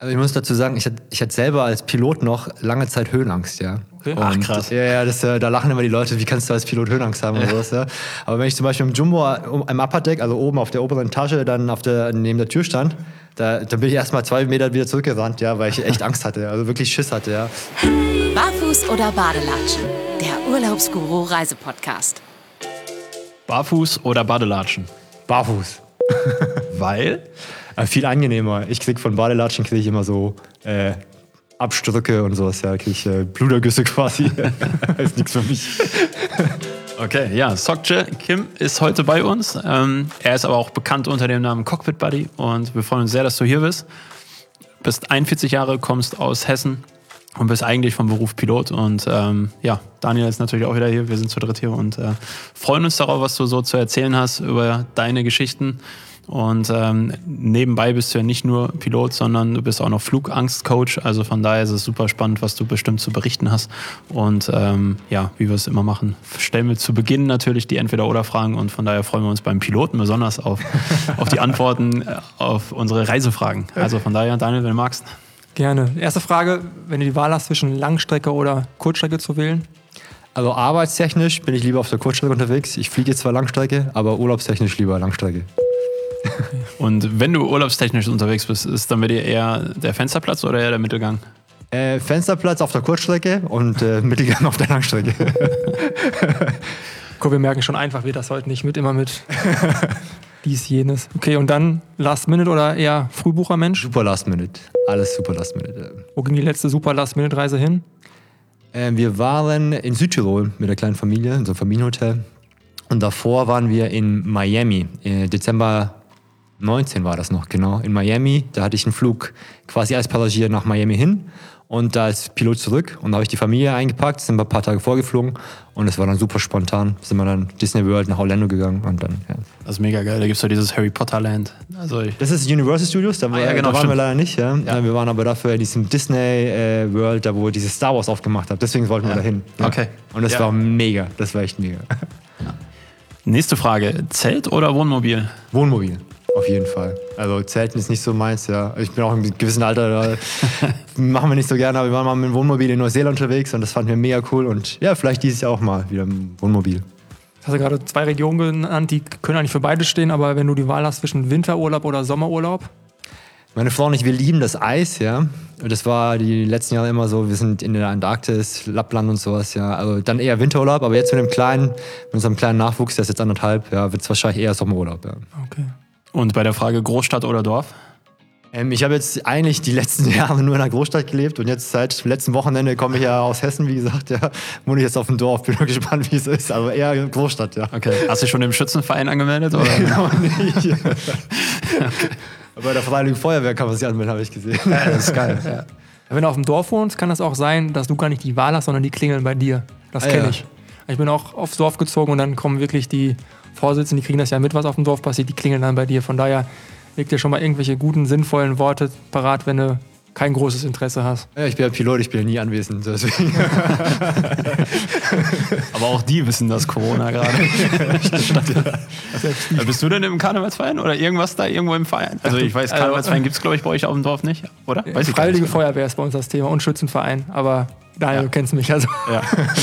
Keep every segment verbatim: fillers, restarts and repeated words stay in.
Also ich muss dazu sagen, ich hatte, ich hatte selber als Pilot noch lange Zeit Höhenangst, ja. Okay. Ach, Und, krass. Ja, ja, das, da lachen immer die Leute, wie kannst du als Pilot Höhenangst haben oder sowas, ja. Aber wenn ich zum Beispiel im Jumbo im Upper Deck, also oben auf der oberen Etage, dann auf der, neben der Tür stand, da, da bin ich erst mal zwei Meter wieder zurückgerannt, ja, weil ich echt Angst hatte, also wirklich Schiss hatte, ja. Barfuß oder Badelatschen? Der Urlaubsguru Reisepodcast. Barfuß oder Badelatschen? Barfuß. Weil? Aber viel angenehmer. Ich krieg von Badelatschen krieg ich immer so äh, Abstrücke und sowas, ja, krieg ich äh, Blutergüsse quasi. Ist nichts für mich. Okay, ja, Sokje Kim ist heute bei uns. Ähm, er ist aber auch bekannt unter dem Namen Cockpit Buddy und wir freuen uns sehr, dass du hier bist. Bist einundvierzig Jahre, kommst aus Hessen und bist eigentlich vom Beruf Pilot. Und ähm, ja, Daniel ist natürlich auch wieder hier. Wir sind zu dritt hier und äh, freuen uns darauf, was du so zu erzählen hast über deine Geschichten. Und ähm, nebenbei bist du ja nicht nur Pilot, sondern du bist auch noch Flugangstcoach. Also von daher ist es super spannend, was du bestimmt zu berichten hast. Und ähm, ja, wie wir es immer machen, stellen wir zu Beginn natürlich die Entweder-Oder-Fragen. Und von daher freuen wir uns beim Piloten besonders auf, auf die Antworten auf unsere Reisefragen. Also von daher, Daniel, wenn du magst. Gerne. Erste Frage, wenn du die Wahl hast zwischen Langstrecke oder Kurzstrecke zu wählen? Also arbeitstechnisch bin ich lieber auf der Kurzstrecke unterwegs. Ich fliege zwar Langstrecke, aber urlaubstechnisch lieber Langstrecke. Und wenn du urlaubstechnisch unterwegs bist, ist dann bei dir eher der Fensterplatz oder eher der Mittelgang? Äh, Fensterplatz auf der Kurzstrecke und äh, Mittelgang auf der Langstrecke. Guck, wir merken schon, einfach wird das heute nicht mit, immer mit dies, jenes. Okay, und dann Last Minute oder eher Frühbuchermensch? Super Last Minute. Alles super Last Minute. Wo ging die letzte super Last Minute Reise hin? Äh, wir waren in Südtirol mit der kleinen Familie, in so einem Familienhotel. Und davor waren wir in Miami, im Dezember neunzehn war das noch, genau, in Miami. Da hatte ich einen Flug quasi als Passagier nach Miami hin und da als Pilot zurück. Und da habe ich die Familie eingepackt, sind wir ein paar Tage vorgeflogen und es war dann super spontan. Sind wir dann Disney World nach Orlando gegangen und dann, ja. Das ist mega geil, da gibt es ja dieses Harry Potter Land. Also ich Das ist Universal Studios, da, war, ah, ja, genau, da waren stimmt. wir leider nicht. Ja. Ja. Wir waren aber dafür in diesem Disney äh, World, da wo dieses Star Wars aufgemacht hat. Deswegen wollten wir Ja. da hin. Ja. Okay. Und das Ja. war mega, das war echt mega. Nächste Frage, Zelt oder Wohnmobil? Wohnmobil. Auf jeden Fall. Also Zelten ist nicht so meins, ja. Ich bin auch im gewissen Alter, da machen wir nicht so gerne, aber wir waren mal mit dem Wohnmobil in Neuseeland unterwegs und das fanden wir mega cool und ja, vielleicht dieses Jahr auch mal wieder im Wohnmobil. Du hast ja gerade zwei Regionen genannt, die können eigentlich für beide stehen, aber wenn du die Wahl hast zwischen Winterurlaub oder Sommerurlaub? Meine Frau und ich, wir lieben das Eis, ja. Und das war die letzten Jahre immer so, wir sind in der Antarktis, Lappland und sowas, ja. Also dann eher Winterurlaub, aber jetzt mit dem kleinen, mit unserem kleinen Nachwuchs, der ist jetzt anderthalb, ja, wird es wahrscheinlich eher Sommerurlaub, ja. Okay. Und bei der Frage Großstadt oder Dorf? Ähm, ich habe jetzt eigentlich die letzten Jahre nur in einer Großstadt gelebt und jetzt seit dem letzten Wochenende komme ich ja aus Hessen, wie gesagt, ja, wohne ich jetzt auf dem Dorf, bin mal gespannt, wie es ist, aber eher Großstadt, ja. Okay. Hast du dich schon im Schützenverein angemeldet? Oder? Genau nicht. Okay. Bei der Freiwilligen Feuerwehr kann man sich anmelden, habe ich gesehen. Ja, das ist geil. Ja. Wenn du auf dem Dorf wohnst, kann das auch sein, dass du gar nicht die Wahl hast, sondern die klingeln bei dir. Das Ah, kenne ja. ich. Ich bin auch aufs Dorf gezogen und dann kommen wirklich die Vorsitzenden, die kriegen das ja mit, was auf dem Dorf passiert, die klingeln dann bei dir. Von daher leg dir schon mal irgendwelche guten, sinnvollen Worte parat, wenn du kein großes Interesse hast. Ja, ich bin ja Pilot, ich bin ja nie anwesend, deswegen. Aber auch die wissen das Corona gerade. Ja. Bist du denn im Karnevalsverein oder irgendwas da irgendwo im Verein? Also ich weiß, Karnevalsverein gibt es glaube ich bei euch auf dem Dorf nicht, oder? Weiß ich gar Freiwillige nicht. Feuerwehr ist bei uns das Thema und Schützenverein, aber daher Ja. du kennst mich also. Ja.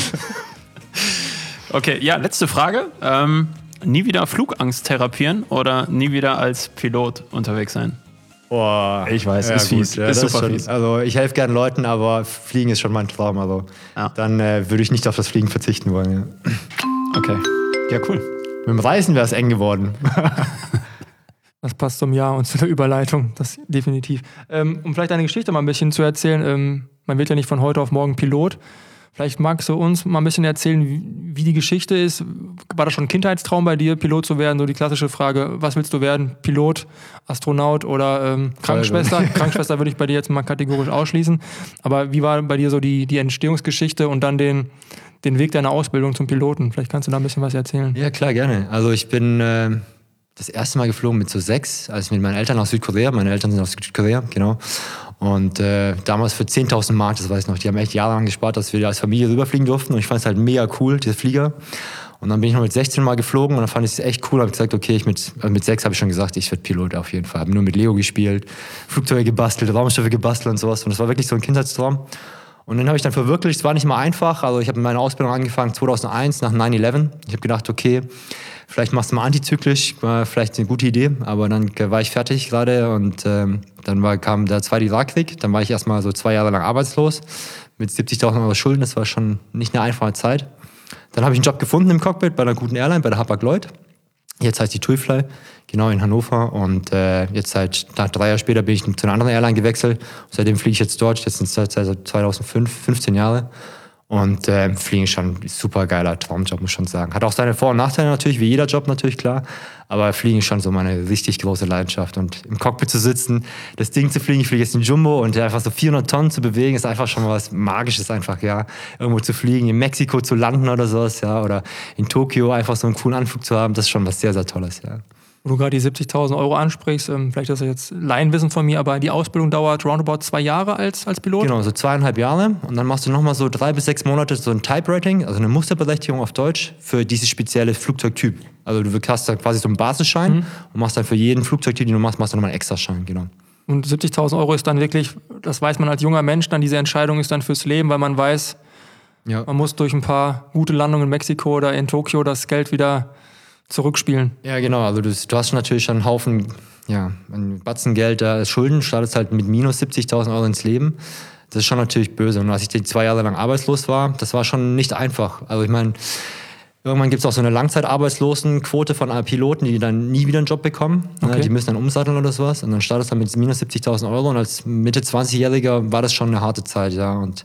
Okay, ja, letzte Frage. Ähm, nie wieder Flugangst therapieren oder nie wieder als Pilot unterwegs sein? Boah. Ich weiß, ist fies. Ja, Ist das super schon, fies. Also ich helfe gerne Leuten, aber Fliegen ist schon mein Traum. Also Ja. dann äh, würde ich nicht auf das Fliegen verzichten wollen. Ja. Okay, ja cool. Mit dem Reisen wäre es eng geworden. Das passt zum Jahr und zu der Überleitung, das definitiv. Ähm, um vielleicht deine Geschichte mal ein bisschen zu erzählen, ähm, man wird ja nicht von heute auf morgen Pilot. Vielleicht magst du uns mal ein bisschen erzählen, wie, wie die Geschichte ist. War das schon ein Kindheitstraum bei dir, Pilot zu werden? So die klassische Frage, was willst du werden? Pilot, Astronaut oder ähm, Krankenschwester? Krankenschwester würde ich bei dir jetzt mal kategorisch ausschließen. Aber wie war bei dir so die, die Entstehungsgeschichte und dann den, den Weg deiner Ausbildung zum Piloten? Vielleicht kannst du da ein bisschen was erzählen. Ja, klar, gerne. Also ich bin äh, das erste Mal geflogen mit so sechs, als mit meinen Eltern aus Südkorea. Meine Eltern sind aus Südkorea, genau. Und äh, damals für zehntausend Mark, das weiß ich noch, die haben echt jahrelang gespart, dass wir als Familie rüberfliegen durften. Und ich fand es halt mega cool, dieser Flieger. Und dann bin ich noch mit sechzehn mal geflogen und dann fand ich es echt cool. Habe gesagt, okay, ich mit, also mit sechs habe ich schon gesagt, ich werde Pilot auf jeden Fall. Habe nur mit Lego gespielt, Flugzeuge gebastelt, Raumschiffe gebastelt und sowas. Und das war wirklich so ein Kindheitstraum. Und dann habe ich dann verwirklicht, es war nicht mal einfach. Also ich habe meine Ausbildung angefangen zweitausendeins nach nine eleven. Ich habe gedacht, okay, vielleicht machst du mal antizyklisch, war vielleicht eine gute Idee. Aber dann war ich fertig gerade und ähm, dann war, kam der zweite Irakkrieg. Dann war ich erstmal so zwei Jahre lang arbeitslos mit siebzigtausend Euro Schulden. Das war schon nicht eine einfache Zeit. Dann habe ich einen Job gefunden im Cockpit bei einer guten Airline, bei der Hapag-Lloyd. Jetzt heißt die TUIfly, genau in Hannover. Und äh, jetzt seit nach drei Jahren später bin ich zu einer anderen Airline gewechselt. Seitdem fliege ich jetzt dort. Jetzt sind es seit zweitausendfünf, fünfzehn Jahre. Und äh, Fliegen ist schon ein super geiler Traumjob, muss ich schon sagen. Hat auch seine Vor- und Nachteile natürlich, wie jeder Job natürlich, klar. Aber Fliegen ist schon so meine richtig große Leidenschaft. Und im Cockpit zu sitzen, das Ding zu fliegen, ich fliege jetzt in Jumbo und einfach so vierhundert Tonnen zu bewegen, ist einfach schon was Magisches einfach, ja. Irgendwo zu fliegen, in Mexiko zu landen oder sowas, ja. Oder in Tokio einfach so einen coolen Anflug zu haben, das ist schon was sehr, sehr Tolles, ja. Wo du gerade die siebzigtausend Euro ansprichst, ähm, vielleicht ist das jetzt Laienwissen von mir, aber die Ausbildung dauert roundabout zwei Jahre als, als Pilot? Genau, so zweieinhalb Jahre und dann machst du nochmal so drei bis sechs Monate so ein Type-Rating, also eine Musterberechtigung auf Deutsch für dieses spezielle Flugzeugtyp. Also du hast dann quasi so einen Basisschein mhm. und machst dann für jeden Flugzeugtyp, den du machst, machst du nochmal einen Extraschein, genau. Und siebzigtausend Euro ist dann wirklich, das weiß man als junger Mensch, dann diese Entscheidung ist dann fürs Leben, weil man weiß, ja. man muss durch ein paar gute Landungen in Mexiko oder in Tokio das Geld wieder zurückspielen. Ja, genau. Also du, du hast natürlich schon einen Haufen, ja, ein Batzen Geld da Schulden, startest halt mit minus siebzigtausend Euro ins Leben. Das ist schon natürlich böse. Und als ich die zwei Jahre lang arbeitslos war, das war schon nicht einfach. Also ich meine, irgendwann gibt es auch so eine Langzeitarbeitslosenquote von Piloten, die dann nie wieder einen Job bekommen. Okay. Die müssen dann umsatteln oder sowas. Und dann startest du mit minus siebzigtausend Euro. Und als Mitte zwanzigjähriger war das schon eine harte Zeit, ja. Und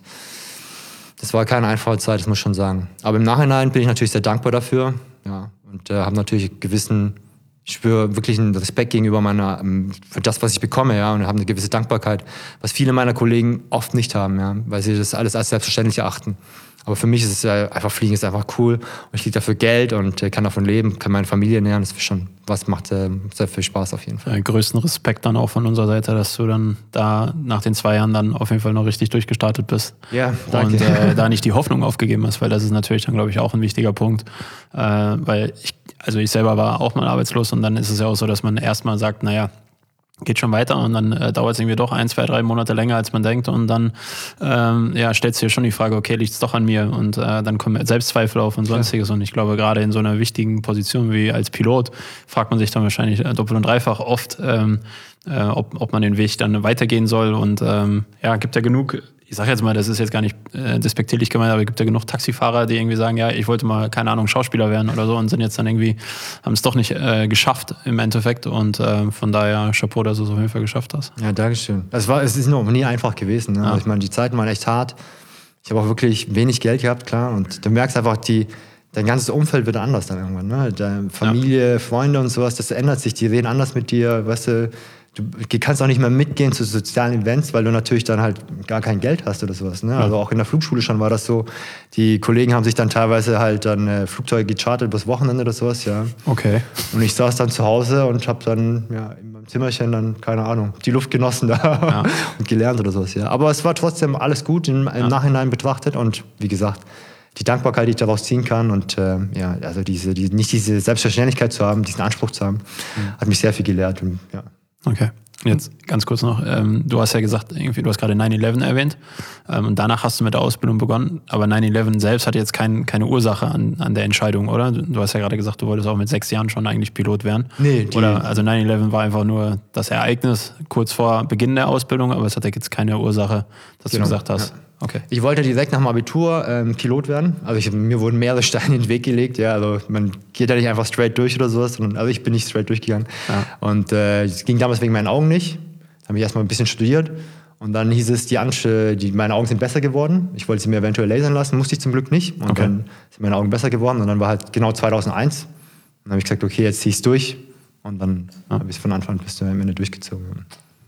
das war keine einfache Zeit, das muss ich schon sagen. Aber im Nachhinein bin ich natürlich sehr dankbar dafür. Ja. Und äh, habe natürlich einen gewissen, ich spüre wirklich einen Respekt gegenüber meiner, ähm, für das, was ich bekomme, ja, und habe eine gewisse Dankbarkeit, was viele meiner Kollegen oft nicht haben, ja, weil sie das alles als selbstverständlich erachten. Aber für mich ist es ja einfach, Fliegen ist einfach cool und ich kriege dafür Geld und äh, kann davon leben, kann meine Familie ernähren, das ist schon, was macht äh, sehr viel Spaß auf jeden Fall. Ja, größten Respekt dann auch von unserer Seite, dass du dann da nach den zwei Jahren dann auf jeden Fall noch richtig durchgestartet bist. Ja, danke. Und äh, da nicht die Hoffnung aufgegeben hast, weil das ist natürlich dann, glaube ich, auch ein wichtiger Punkt, äh, weil ich, also ich selber war auch mal arbeitslos und dann ist es ja auch so, dass man erstmal sagt, naja, geht schon weiter und dann äh, dauert es irgendwie doch ein, zwei, drei Monate länger, als man denkt und dann ähm, ja, stellst du dir schon die Frage, okay, liegt es doch an mir und äh, dann kommen Selbstzweifel auf und sonstiges ja. Und ich glaube, gerade in so einer wichtigen Position wie als Pilot fragt man sich dann wahrscheinlich äh, doppelt und dreifach oft, ähm, äh, ob, ob man den Weg dann weitergehen soll und ähm, ja, gibt ja genug, ich sage jetzt mal, das ist jetzt gar nicht äh, despektierlich gemeint, aber es gibt ja genug Taxifahrer, die irgendwie sagen, ja, ich wollte mal, keine Ahnung, Schauspieler werden oder so und sind jetzt dann irgendwie, haben es doch nicht äh, geschafft im Endeffekt und äh, von daher Chapeau, dass du es auf jeden Fall geschafft hast. Ja, dankeschön. Es, war, es ist noch nie einfach gewesen. Ne? Ja. Also ich meine, die Zeiten waren echt hart. Ich habe auch wirklich wenig Geld gehabt, klar, und du merkst einfach, die, dein ganzes Umfeld wird anders dann irgendwann. Ne? Deine Familie, ja. Freunde und sowas, das ändert sich, die reden anders mit dir, weißt du. Du kannst auch nicht mehr mitgehen zu sozialen Events, weil du natürlich dann halt gar kein Geld hast oder sowas. Ne? Ja. Also auch in der Flugschule schon war das so. Die Kollegen haben sich dann teilweise halt dann äh, Flugzeuge gechartert bis Wochenende oder sowas, ja. Okay. Und ich saß dann zu Hause und habe dann ja, in meinem Zimmerchen dann, keine Ahnung, die Luft genossen da ja. und gelernt oder sowas, ja. Aber es war trotzdem alles gut im, im ja. Nachhinein betrachtet und wie gesagt, die Dankbarkeit, die ich daraus ziehen kann und äh, ja, also diese, die, nicht diese Selbstverständlichkeit zu haben, diesen Anspruch zu haben, mhm. hat mich sehr viel gelehrt und ja. Okay. Jetzt ganz kurz noch, ähm, du hast ja gesagt, irgendwie, du hast gerade nine eleven erwähnt ähm, und danach hast du mit der Ausbildung begonnen, aber nine eleven selbst hat jetzt kein, keine Ursache an, an der Entscheidung, oder? Du, du hast ja gerade gesagt, du wolltest auch mit sechs Jahren schon eigentlich Pilot werden. Nee, die, oder, also nine eleven war einfach nur das Ereignis kurz vor Beginn der Ausbildung, aber es hat ja jetzt keine Ursache, dass genau, du gesagt hast. Ja. Okay. Ich wollte direkt nach dem Abitur ähm, Pilot werden. Also ich, mir wurden mehrere Steine in den Weg gelegt. Ja, also man geht ja nicht einfach straight durch oder sowas, sondern also ich bin nicht straight durchgegangen. Ja. Und äh, es ging damals wegen meinen Augen nicht. Da habe ich erstmal ein bisschen studiert. Und dann hieß es, die, Ansche, die meine Augen sind besser geworden. Ich wollte sie mir eventuell lasern lassen, musste ich zum Glück nicht. Und okay. dann sind meine Augen besser geworden. Und dann war halt genau zweitausendeins. Und dann habe ich gesagt, okay, jetzt zieh ich es durch. Und dann ja. habe ich es von Anfang bis zum Ende durchgezogen.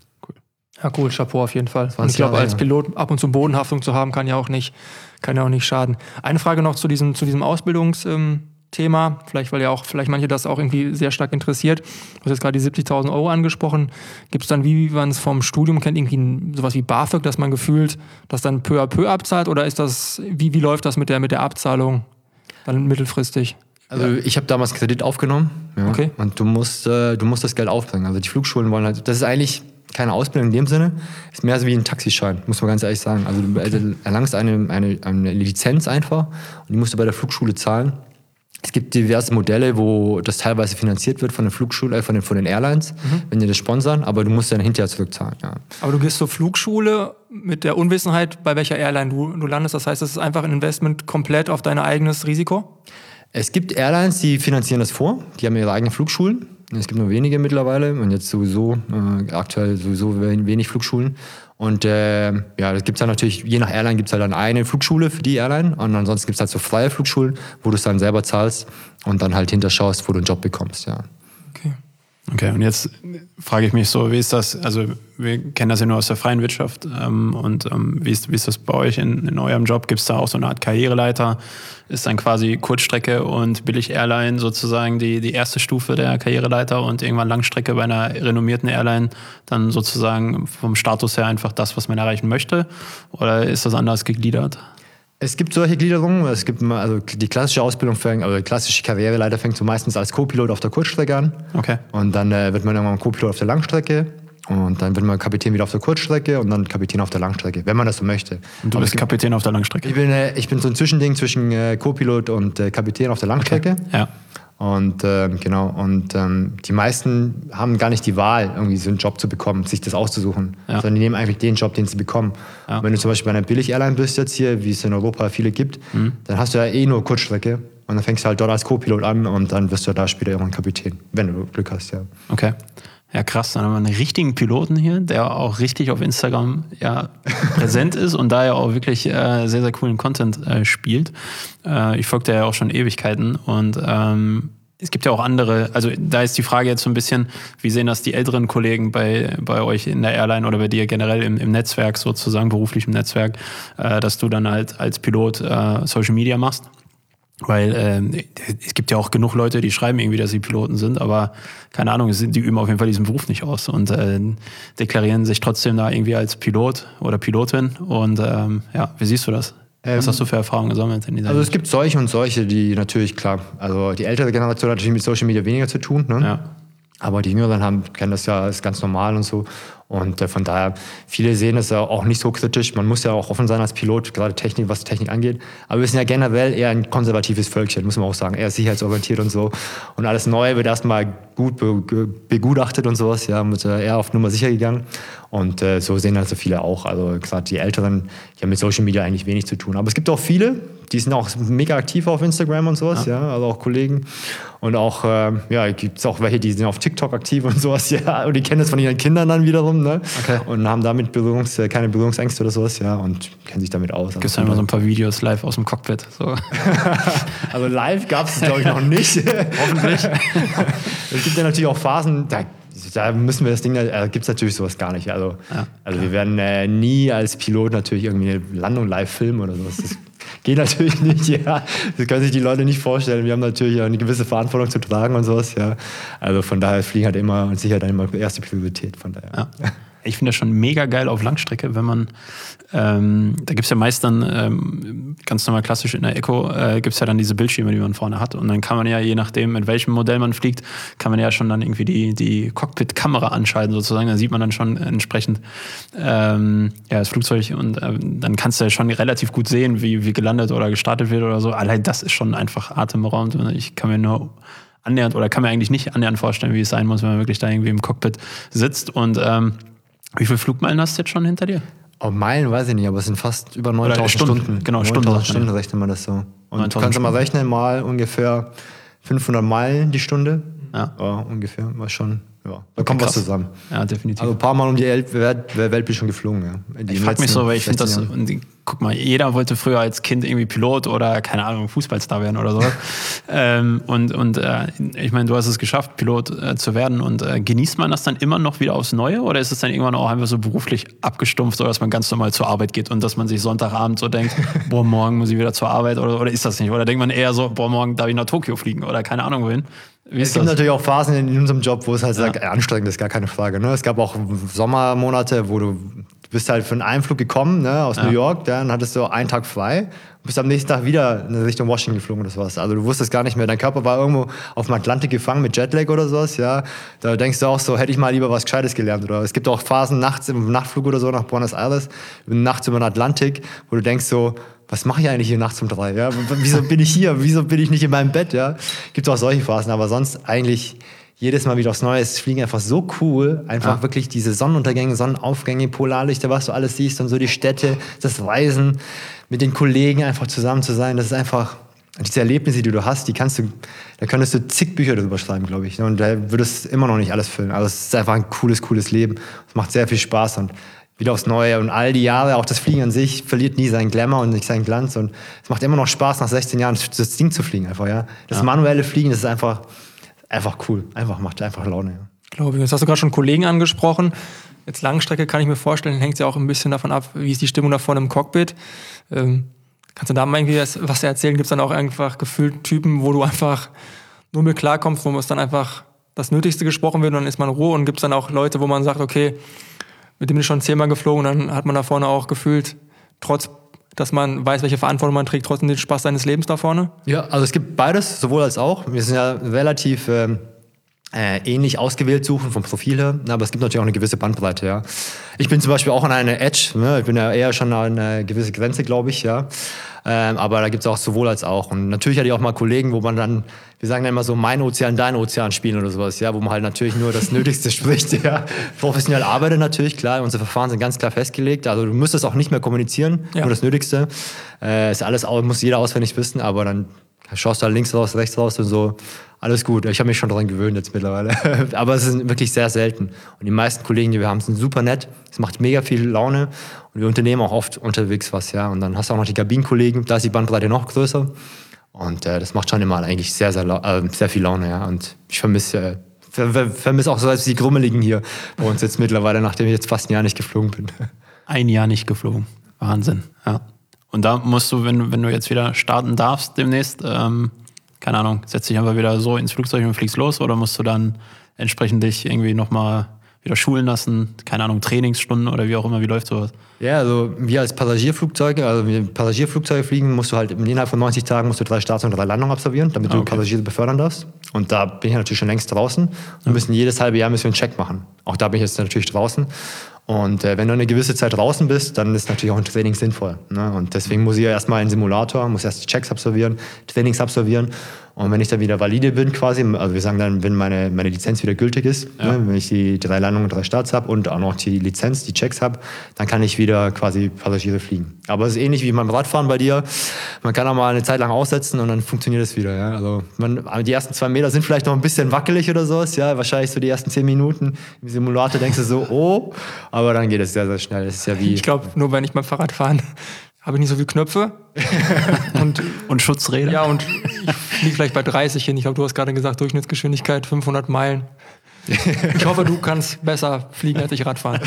Ja, cool, Chapeau auf jeden Fall. Und ich glaube, als Pilot ab und zu Bodenhaftung zu haben, kann ja auch nicht, kann ja auch nicht schaden. Eine Frage noch zu diesem, zu diesem Ausbildungsthema, vielleicht, weil ja auch vielleicht manche das auch irgendwie sehr stark interessiert. Du hast jetzt gerade die siebzigtausend Euro angesprochen. Gibt es dann, wie man es vom Studium kennt, irgendwie sowas wie BAföG, dass man gefühlt das dann peu à peu abzahlt? Oder ist das, wie, wie läuft das mit der, mit der Abzahlung dann mittelfristig? Also ich habe damals Kredit aufgenommen. Ja, Okay. Und du musst, äh, du musst das Geld aufbringen. Also die Flugschulen wollen halt, das ist eigentlich keine Ausbildung in dem Sinne, ist mehr so wie ein Taxischein, muss man ganz ehrlich sagen. Also du okay. erlangst eine, eine, eine Lizenz einfach und die musst du bei der Flugschule zahlen. Es gibt diverse Modelle, wo das teilweise finanziert wird von den Flugschule, äh, von den, von den Airlines, mhm. wenn die das sponsern, aber du musst dann hinterher zurückzahlen. Ja. Aber du gehst zur Flugschule mit der Unwissenheit, bei welcher Airline du, du landest. Das heißt, es ist einfach ein Investment komplett auf dein eigenes Risiko? Es gibt Airlines, die finanzieren das vor. Die haben ihre eigenen Flugschulen. Es gibt nur wenige mittlerweile und jetzt sowieso, äh, aktuell sowieso wenig Flugschulen. Und äh, ja, das gibt's dann natürlich, je nach Airline gibt es halt dann eine Flugschule für die Airline und ansonsten gibt es halt so freie Flugschulen, wo du es dann selber zahlst und dann halt hinterschaust, wo du einen Job bekommst, ja. Okay. Okay, und jetzt frage ich mich so, wie ist das, also wir kennen das ja nur aus der freien Wirtschaft ähm, und ähm, wie, ist, wie ist das bei euch in, in eurem Job? Gibt es da auch so eine Art Karriereleiter? Ist dann quasi Kurzstrecke und Billig-Airline sozusagen die, die erste Stufe der Karriereleiter und irgendwann Langstrecke bei einer renommierten Airline dann sozusagen vom Status her einfach das, was man erreichen möchte? Oder ist das anders gegliedert? Es gibt solche Gliederungen. Es gibt also die klassische Ausbildung, fängt, also die klassische Karriereleiter fängt so meistens als Co-Pilot auf der Kurzstrecke an. Okay. Und dann äh, wird man irgendwann Co-Pilot auf der Langstrecke. Und dann wird man Kapitän wieder auf der Kurzstrecke und dann Kapitän auf der Langstrecke, wenn man das so möchte. Und du Aber bist gibt, Kapitän auf der Langstrecke? Ich bin, äh, ich bin so ein Zwischending zwischen äh, Co-Pilot und äh, Kapitän auf der Langstrecke. Okay. Ja. Und äh, genau, und ähm, die meisten haben gar nicht die Wahl, irgendwie so einen Job zu bekommen, sich das auszusuchen, ja. sondern die nehmen eigentlich den Job, den sie bekommen. Ja. Und wenn du zum Beispiel bei einer Billig-Airline bist jetzt hier, wie es in Europa viele gibt, mhm. dann hast du ja eh nur Kurzstrecke und dann fängst du halt dort als Co-Pilot an und dann wirst du da später irgendwann Kapitän, wenn du Glück hast, ja. Okay. Ja, krass, dann haben wir einen richtigen Piloten hier, der auch richtig auf Instagram ja, präsent ist und da ja auch wirklich äh, sehr, sehr coolen Content äh, spielt. Äh, ich folge da ja auch schon Ewigkeiten und ähm, es gibt ja auch andere, also da ist die Frage jetzt so ein bisschen, wie sehen das die älteren Kollegen bei, bei euch in der Airline oder bei dir generell im, im Netzwerk sozusagen, beruflichem Netzwerk, äh, dass du dann halt als Pilot äh, Social Media machst? Weil äh, es gibt ja auch genug Leute, die schreiben irgendwie, dass sie Piloten sind, aber keine Ahnung, die üben auf jeden Fall diesen Beruf nicht aus und äh, deklarieren sich trotzdem da irgendwie als Pilot oder Pilotin. Und ähm, ja, wie siehst du das? Was hast du für Erfahrungen gesammelt in dieser Also es gibt solche und solche, die natürlich, klar, also die ältere Generation hat natürlich mit Social Media weniger zu tun, ne? Ja. Aber die Jüngeren haben, kennen das ja, ist ganz normal und so. Und äh, von daher, viele sehen das ja auch nicht so kritisch. Man muss ja auch offen sein als Pilot, gerade Technik, was Technik angeht. Aber wir sind ja generell eher ein konservatives Völkchen, muss man auch sagen. Eher sicherheitsorientiert und so. Und alles Neue wird erstmal gut be- begutachtet und sowas. Ja, wird eher auf Nummer sicher gegangen. Und äh, so sehen also viele auch. Also gerade die Älteren, die haben mit Social Media eigentlich wenig zu tun. Aber es gibt auch viele, die sind auch mega aktiv auf Instagram und sowas. Ja, ja also auch Kollegen. Und auch, äh, ja, gibt es auch welche, die sind auf TikTok aktiv und sowas. Ja, und die kennen das von ihren Kindern dann wiederum. Ne? Okay. Und haben damit Berührungs-, keine Berührungsängste oder sowas, ja, und kennen sich damit aus. Gibt es ja immer so ein paar Videos live aus dem Cockpit? So. Also live gab es, glaube ich, noch nicht. Hoffentlich. Es gibt ja natürlich auch Phasen, da, da müssen wir das Ding, da gibt es natürlich sowas gar nicht. Also, ja, also wir werden äh, nie als Pilot natürlich irgendwie eine Landung live filmen oder sowas. Das geht natürlich nicht, ja. Das können sich die Leute nicht vorstellen. Wir haben natürlich eine gewisse Verantwortung zu tragen und sowas, ja. Also von daher Fliegen halt immer und sicher dann immer erste Priorität, von daher. Ja. Ich finde das schon mega geil auf Langstrecke, wenn man, ähm, da gibt es ja meist dann, ähm, ganz normal klassisch in der Eco, äh, gibt es ja dann diese Bildschirme, die man vorne hat. Und dann kann man ja, je nachdem, mit welchem Modell man fliegt, kann man ja schon dann irgendwie die, die Cockpit-Kamera anschalten sozusagen. Da sieht man dann schon entsprechend ähm, ja, das Flugzeug und äh, dann kannst du ja schon relativ gut sehen, wie, wie gelandet oder gestartet wird oder so. Allein das ist schon einfach atemberaubend. Ich kann mir nur annähernd oder kann mir eigentlich nicht annähernd vorstellen, wie es sein muss, wenn man wirklich da irgendwie im Cockpit sitzt. Und ähm, wie viele Flugmeilen hast du jetzt schon hinter dir? Oh, Meilen weiß ich nicht, aber es sind fast über neuntausend Stunden. Stunden. Genau, neuntausend Stunden, Stunden rechnet man das so. Und du kannst du mal rechnen, mal ungefähr fünfhundert Meilen die Stunde. Ja, ja ungefähr, war schon. Ja, da okay, kommt krass. Was zusammen. Ja, definitiv. Also ein paar Mal um die Welt, Welt, Welt bin ich schon geflogen. Ja. Ich frag mich so, weil ich finde das, und guck mal, jeder wollte früher als Kind irgendwie Pilot oder, keine Ahnung, Fußballstar werden oder so. ähm, und und äh, ich meine, du hast es geschafft, Pilot äh, zu werden. Und äh, genießt man das dann immer noch wieder aufs Neue? Oder ist es dann irgendwann auch einfach so beruflich abgestumpft, oder dass man ganz normal zur Arbeit geht und dass man sich Sonntagabend so denkt, boah, morgen muss ich wieder zur Arbeit? Oder, oder ist das nicht? Oder denkt man eher so, boah, morgen darf ich nach Tokio fliegen oder keine Ahnung wohin? Wie es gibt das? Natürlich auch Phasen in unserem Job, wo es halt ja. sehr anstrengend ist, gar keine Frage. Ne? Es gab auch Sommermonate, wo du Du bist halt von einem Flug gekommen, ne, aus Ja. New York, dann hattest du einen Tag frei und bist am nächsten Tag wieder in Richtung Washington geflogen oder sowas. Also du wusstest gar nicht mehr, dein Körper war irgendwo auf dem Atlantik gefangen mit Jetlag oder sowas, ja. Da denkst du auch so, hätte ich mal lieber was Gescheites gelernt. Oder es gibt auch Phasen nachts im Nachtflug oder so nach Buenos Aires, nachts über den Atlantik, wo du denkst so, was mache ich eigentlich hier nachts um drei? Ja? Wieso bin ich hier? Wieso bin ich nicht in meinem Bett? Ja? Gibt auch solche Phasen, aber sonst eigentlich jedes Mal wieder aufs Neue. Es fliegen einfach so cool. Einfach Ja. wirklich diese Sonnenuntergänge, Sonnenaufgänge, Polarlichter, was du alles siehst und so die Städte, das Reisen, mit den Kollegen einfach zusammen zu sein. Das ist einfach, diese Erlebnisse, die du hast, die kannst du, da könntest du zig Bücher darüber schreiben, glaube ich. Und da würdest immer noch nicht alles füllen. Also es ist einfach ein cooles, cooles Leben. Es macht sehr viel Spaß und wieder aufs Neue. Und all die Jahre, auch das Fliegen an sich, verliert nie seinen Glamour und nicht seinen Glanz. Und es macht immer noch Spaß, nach sechzehn Jahren das Ding zu fliegen einfach, ja. Das Ja. manuelle Fliegen, das ist einfach, einfach cool. Einfach, macht einfach Laune, ja. Glaube ich. Jetzt hast du gerade schon Kollegen angesprochen. Jetzt Langstrecke kann ich mir vorstellen, hängt ja auch ein bisschen davon ab, wie ist die Stimmung da vorne im Cockpit. Ähm, kannst du da mal irgendwie was was erzählen? Gibt es dann auch einfach gefühlt Typen, wo du einfach nur mit klarkommst, wo es dann einfach das Nötigste gesprochen wird und dann ist man in Ruhe und gibt es dann auch Leute, wo man sagt, okay, mit dem bin ich schon zehnmal geflogen und dann hat man da vorne auch gefühlt, trotz, dass man weiß, welche Verantwortung man trägt, trotzdem den Spaß seines Lebens da vorne? Ja, also es gibt beides, sowohl als auch. Wir sind ja relativ ähm, äh, ähnlich ausgewählt suchen vom Profil her, aber es gibt natürlich auch eine gewisse Bandbreite, ja. Ich bin zum Beispiel auch an einer Edge, ne? Ich bin ja eher schon an eine gewisse Grenze, glaube ich, ja. Ähm, aber da gibt es auch sowohl als auch. Und natürlich hatte ich auch mal Kollegen, wo man dann, wir sagen dann immer so, mein Ozean, dein Ozean spielen oder sowas, ja, wo man halt natürlich nur das Nötigste spricht, ja. Professionell arbeitet natürlich, klar, unsere Verfahren sind ganz klar festgelegt, also du müsstest auch nicht mehr kommunizieren, Ja. nur das Nötigste. Äh, ist alles, au- muss jeder auswendig wissen, aber dann schaust du halt links raus, rechts raus und so, alles gut. Ich habe mich schon daran gewöhnt jetzt mittlerweile, aber es ist wirklich sehr selten. Und die meisten Kollegen, die wir haben, sind super nett, es macht mega viel Laune und wir unternehmen auch oft unterwegs was, ja. Und dann hast du auch noch die Kabinenkollegen, da ist die Bandbreite noch größer. Und äh, das macht schon immer eigentlich sehr, sehr, lau- äh, sehr viel Laune, ja. Und ich vermisse äh, ver ver vermisse auch so als die Grummeligen hier bei uns jetzt mittlerweile, nachdem ich jetzt fast ein Jahr nicht geflogen bin. Ein Jahr nicht geflogen. Wahnsinn, ja. Und da musst du, wenn, wenn du jetzt wieder starten darfst demnächst, ähm, keine Ahnung, setz dich einfach wieder so ins Flugzeug und fliegst los oder musst du dann entsprechend dich irgendwie nochmal wieder schulen lassen, keine Ahnung, Trainingsstunden oder wie auch immer, wie läuft sowas? Ja, also wir als Passagierflugzeuge, also wir Passagierflugzeuge fliegen, musst du halt innerhalb von neunzig Tagen musst du drei Starts und drei Landungen absolvieren, damit du Okay. Passagiere befördern darfst. Und da bin ich natürlich schon längst draußen. Wir müssen jedes halbe Jahr müssen wir einen Check machen. Auch da bin ich jetzt natürlich draußen. Und äh, wenn du eine gewisse Zeit draußen bist, dann ist natürlich auch ein Training sinnvoll. Ne? Und deswegen muss ich ja erstmal einen Simulator, muss erst die Checks absolvieren, Trainings absolvieren. Und wenn ich dann wieder valide bin quasi, also wir sagen dann, wenn meine, meine Lizenz wieder gültig ist, Ja. ne, wenn ich die drei Landungen und drei Starts habe und auch noch die Lizenz, die Checks habe, dann kann ich wieder quasi Passagiere fliegen. Aber es ist ähnlich wie beim Radfahren bei dir. Man kann auch mal eine Zeit lang aussetzen und dann funktioniert es wieder. Ja? Also man, die ersten zwei Meter sind vielleicht noch ein bisschen wackelig oder sowas. Ja? Wahrscheinlich so die ersten zehn Minuten im Simulator denkst du so, oh, aber dann geht es sehr, sehr schnell. Das ist ja wie... Ich glaube, nur wenn ich beim Fahrrad fahren, habe ich nicht so viele Knöpfe. und Und Schutzräder? ja, und ich fliege vielleicht bei dreißig hin. Ich glaube, du hast gerade gesagt, Durchschnittsgeschwindigkeit fünfhundert Meilen. Ich hoffe, du kannst besser fliegen als ich Radfahren.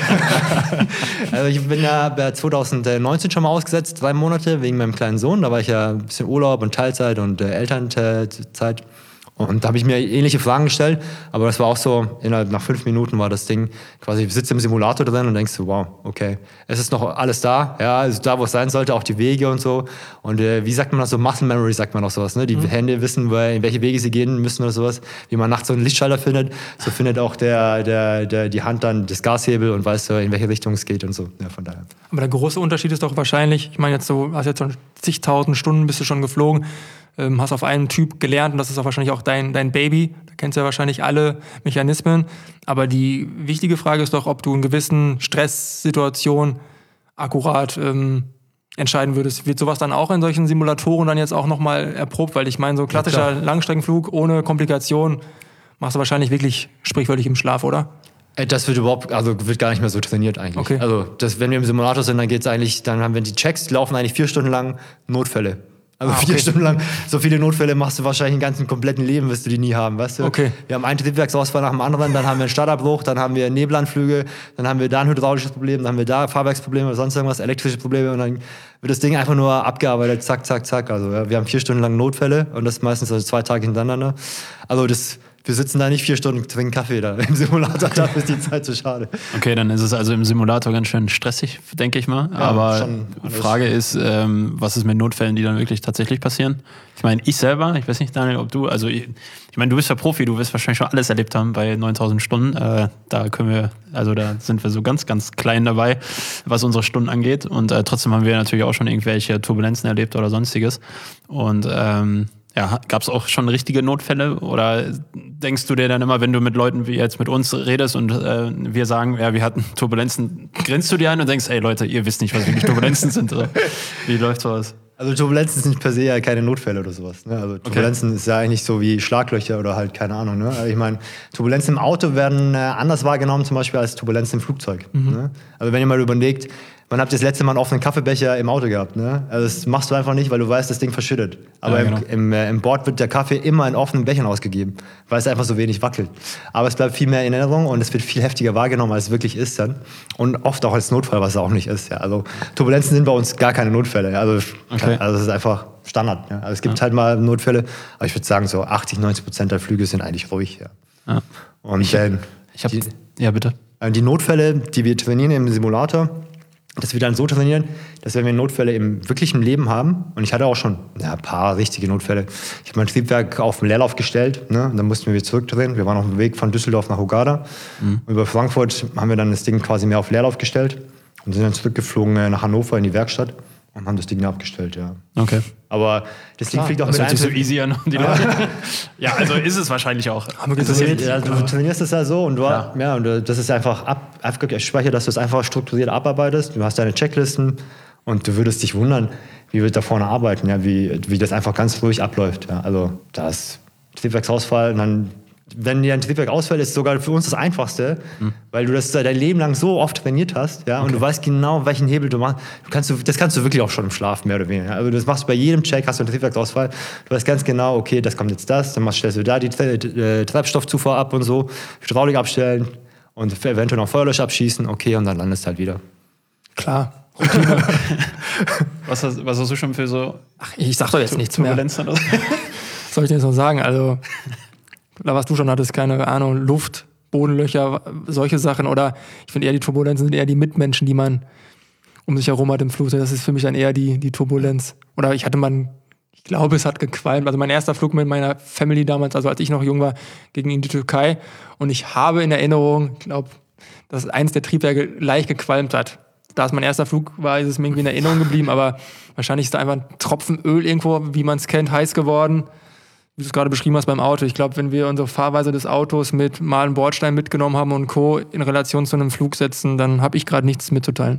Also ich bin ja zwanzig neunzehn schon mal ausgesetzt, drei Monate wegen meinem kleinen Sohn. Da war ich ja ein bisschen Urlaub und Teilzeit und äh, Elternzeit. Und da habe ich mir ähnliche Fragen gestellt, aber das war auch so, innerhalb nach fünf Minuten war das Ding quasi, ich sitze im Simulator drin und denkst so, wow, okay, es ist noch alles da, ja, also da, wo es sein sollte, auch die Wege und so. Und äh, wie sagt man das so, Muscle Memory sagt man auch sowas, ne? Die mhm. Hände wissen, in welche Wege sie gehen müssen oder sowas. Wie man nachts so einen Lichtschalter findet, so findet auch der, der, der, die Hand dann das Gashebel und weiß so, in welche Richtung es geht und so. Ja, von daher. Aber der große Unterschied ist doch wahrscheinlich, ich meine, jetzt so, hast jetzt schon zigtausend Stunden, bist du schon geflogen, ähm, hast auf einen Typ gelernt und das ist auch wahrscheinlich auch dein, dein Baby. Da kennst du ja wahrscheinlich alle Mechanismen. Aber die wichtige Frage ist doch, ob du in gewissen Stresssituationen akkurat ähm, entscheiden würdest. Wird sowas dann auch in solchen Simulatoren dann jetzt auch nochmal erprobt? Weil ich meine, so klassischer Ja, Langstreckenflug ohne Komplikation machst du wahrscheinlich wirklich sprichwörtlich im Schlaf, oder? Das wird überhaupt, also wird gar nicht mehr so trainiert eigentlich. Okay. Also das, wenn wir im Simulator sind, dann geht's eigentlich, dann haben wir die Checks, die laufen eigentlich vier Stunden lang Notfälle. Also Ah, okay. vier Stunden lang, so viele Notfälle machst du wahrscheinlich im ganzen kompletten Leben, wirst du die nie haben, weißt du? Okay. Wir haben einen Triebwerksausfall nach dem anderen, dann haben wir einen Startabbruch, dann haben wir Nebelanflüge, dann haben wir da ein hydraulisches Problem, dann haben wir da Fahrwerksprobleme oder sonst irgendwas, elektrische Probleme und dann wird das Ding einfach nur abgearbeitet, zack, zack, zack. Also ja, wir haben vier Stunden lang Notfälle und das meistens also zwei Tage hintereinander. Also das wir sitzen da nicht vier Stunden, trinken Kaffee da im Simulator, dafür ist die Zeit zu schade. Okay, dann ist es also im Simulator ganz schön stressig, denke ich mal. Ja, aber die Frage ist, ähm, was ist mit Notfällen, die dann wirklich tatsächlich passieren? Ich meine, ich selber, ich weiß nicht, Daniel, ob du, also ich, ich meine, du bist ja Profi, du wirst wahrscheinlich schon alles erlebt haben bei neuntausend Stunden. Äh, da können wir, also da sind wir so ganz, ganz klein dabei, was unsere Stunden angeht. Und äh, trotzdem haben wir natürlich auch schon irgendwelche Turbulenzen erlebt oder sonstiges. Und ähm, ja, gab es auch schon richtige Notfälle? Oder denkst du dir dann immer, wenn du mit Leuten wie jetzt mit uns redest und äh, wir sagen, ja, wir hatten Turbulenzen, grinst du dir an und denkst, ey Leute, ihr wisst nicht, was wirklich Turbulenzen sind? Oder? Wie läuft sowas? Also Turbulenzen sind per se ja keine Notfälle oder sowas. Ne? Also Turbulenzen okay. ist ja eigentlich so wie Schlaglöcher oder halt keine Ahnung. Ne? Also ich meine, Turbulenzen im Auto werden äh, anders wahrgenommen zum Beispiel als Turbulenzen im Flugzeug. Mhm. Ne? Also wenn ihr mal überlegt, wann habt ihr das letzte Mal einen offenen Kaffeebecher im Auto gehabt? Ne? Also das machst du einfach nicht, weil du weißt, das Ding verschüttet. Aber ja, genau. im, im, äh, im Bord wird der Kaffee immer in offenen Bechern ausgegeben, weil es einfach so wenig wackelt. Aber es bleibt viel mehr in Erinnerung und es wird viel heftiger wahrgenommen, als es wirklich ist dann. Und oft auch als Notfall, was es auch nicht ist. Ja. Also Turbulenzen sind bei uns gar keine Notfälle. Also, okay. also es ist einfach Standard. Ja. Also es gibt ja. halt mal Notfälle, aber ich würde sagen, so achtzig, neunzig Prozent der Flüge sind eigentlich ruhig. Ja. Ja. Und ich, äh, ich hab, ja, bitte. Die Notfälle, die wir trainieren im Simulator, dass wir dann so trainieren, dass wenn wir Notfälle im wirklichen Leben haben, und ich hatte auch schon ja, ein paar richtige Notfälle, ich habe mein Triebwerk auf den Leerlauf gestellt, ne, und dann mussten wir wieder zurückdrehen. Wir waren auf dem Weg von Düsseldorf nach Hurghada. Mhm. Und über Frankfurt haben wir dann das Ding quasi mehr auf Leerlauf gestellt und sind dann zurückgeflogen nach Hannover in die Werkstatt und haben das Ding abgestellt, ja. Okay. Aber das Ding Klar, fliegt auch das mit hört sich so easy an. Die Leute. Ja, also ist es wahrscheinlich auch. Das ist, ja, du trainierst das ja so und du, ja. Ja, und das ist einfach ab, abgespeichert, dass du es einfach strukturiert abarbeitest. Du hast deine Checklisten und du würdest dich wundern, wie wir da vorne arbeiten, ja, wie, wie das einfach ganz ruhig abläuft. Ja. Also da ist Triebwerksausfall und dann, wenn dir ein Triebwerk ausfällt, ist es sogar für uns das Einfachste, mhm. weil du das dein Leben lang so oft trainiert hast, ja, okay. und du weißt genau, welchen Hebel du machst. Du kannst, das kannst du wirklich auch schon im Schlaf, mehr oder weniger. Ja. Also das machst du bei jedem Check, hast du einen Triebwerksausfall. Du weißt ganz genau, okay, das kommt jetzt das, dann stellst du da die äh, Treibstoffzufuhr ab und so, Hydraulik abstellen und eventuell noch Feuerlöscher abschießen, okay, und dann landest du halt wieder. Klar. was, hast, was hast du schon für so... Ach, ich sag doch jetzt nichts mehr. Oder? Was soll ich denn jetzt noch sagen? Also... Oder was du schon hattest, keine Ahnung, Luft, Bodenlöcher, solche Sachen. Oder ich finde eher, die Turbulenzen sind eher die Mitmenschen, die man um sich herum hat im Flugzeug. Das ist für mich dann eher die, die Turbulenz. Oder ich hatte mal, ich glaube, es hat gequalmt. Also mein erster Flug mit meiner Family damals, also als ich noch jung war, ging in die Türkei. Und ich habe in Erinnerung, ich glaube, dass eins der Triebwerke leicht gequalmt hat. Da es mein erster Flug war, ist es mir irgendwie in Erinnerung geblieben. Aber wahrscheinlich ist da einfach ein Tropfen Öl irgendwo, wie man es kennt, heiß geworden. Wie du es gerade beschrieben hast beim Auto. Ich glaube, wenn wir unsere Fahrweise des Autos mit mal einen Bordstein mitgenommen haben und Co. in Relation zu einem Flug setzen, dann habe ich gerade nichts mitzuteilen.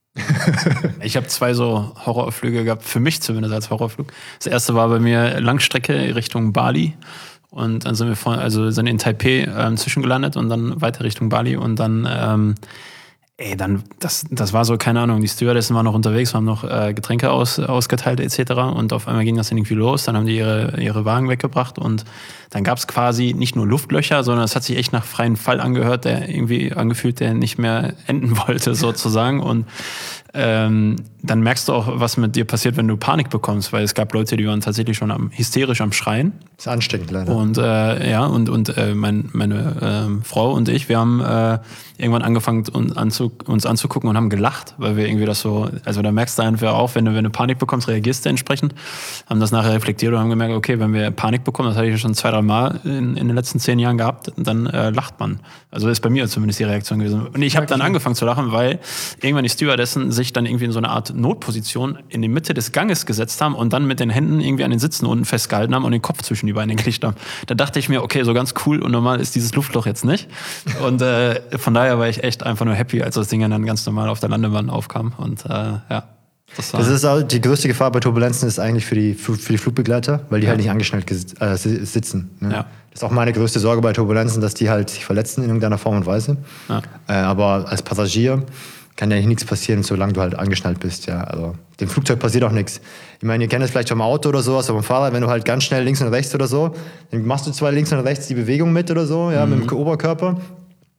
Ich habe zwei so Horrorflüge gehabt, für mich zumindest als Horrorflug. Das erste war bei mir Langstrecke Richtung Bali. Und dann sind wir von, also sind in Taipei ähm, zwischengelandet und dann weiter Richtung Bali. Und dann, ähm, ey, dann, das, das war so, keine Ahnung, die Stewardessen waren noch unterwegs, haben noch äh, Getränke aus, ausgeteilt et cetera. Und auf einmal ging das irgendwie los, dann haben die ihre, ihre Wagen weggebracht und dann gab es quasi nicht nur Luftlöcher, sondern es hat sich echt nach freiem Fall angehört, der irgendwie angefühlt, der nicht mehr enden wollte sozusagen. Und ähm, dann merkst du auch, was mit dir passiert, wenn du Panik bekommst, weil es gab Leute, die waren tatsächlich schon am, hysterisch am Schreien. Das ist ansteckend leider. Und äh, ja, und, und äh, mein, meine äh, Frau und ich, wir haben äh, irgendwann angefangen, uns, anzu, uns anzugucken und haben gelacht, weil wir irgendwie das so, also da merkst du einfach auch, wenn du, wenn du Panik bekommst, reagierst du entsprechend. Haben das nachher reflektiert und haben gemerkt, okay, wenn wir Panik bekommen, das hatte ich schon zwei, drei Mal in, in den letzten zehn Jahren gehabt, dann äh, lacht man. Also ist bei mir zumindest die Reaktion gewesen. Und ich habe dann angefangen zu lachen, weil irgendwann die Stewardessen sich dann irgendwie in so eine Art Notposition in die Mitte des Ganges gesetzt haben und dann mit den Händen irgendwie an den Sitzen unten festgehalten haben und den Kopf zwischen die Beine gelegt haben. Da dachte ich mir, okay, so ganz cool und normal ist dieses Luftloch jetzt nicht. Und äh, von daher war ich echt einfach nur happy, als das Ding dann ganz normal auf der Landebahn aufkam. Und äh, ja. Das, das ist auch die größte Gefahr bei Turbulenzen ist eigentlich für die, für die Flugbegleiter, weil die ja. halt nicht angeschnallt äh, sitzen. Ne? Ja. Das ist auch meine größte Sorge bei Turbulenzen, dass die halt sich verletzen in irgendeiner Form und Weise. Ja. Äh, aber als Passagier kann ja nichts passieren, solange du halt angeschnallt bist. Ja. Also dem Flugzeug passiert auch nichts. Ich meine, ihr kennt es vielleicht schon im Auto oder sowas, aber beim Fahrrad, wenn du halt ganz schnell links und rechts oder so, dann machst du zwar links und rechts die Bewegung mit oder so, ja, mhm. mit dem Oberkörper.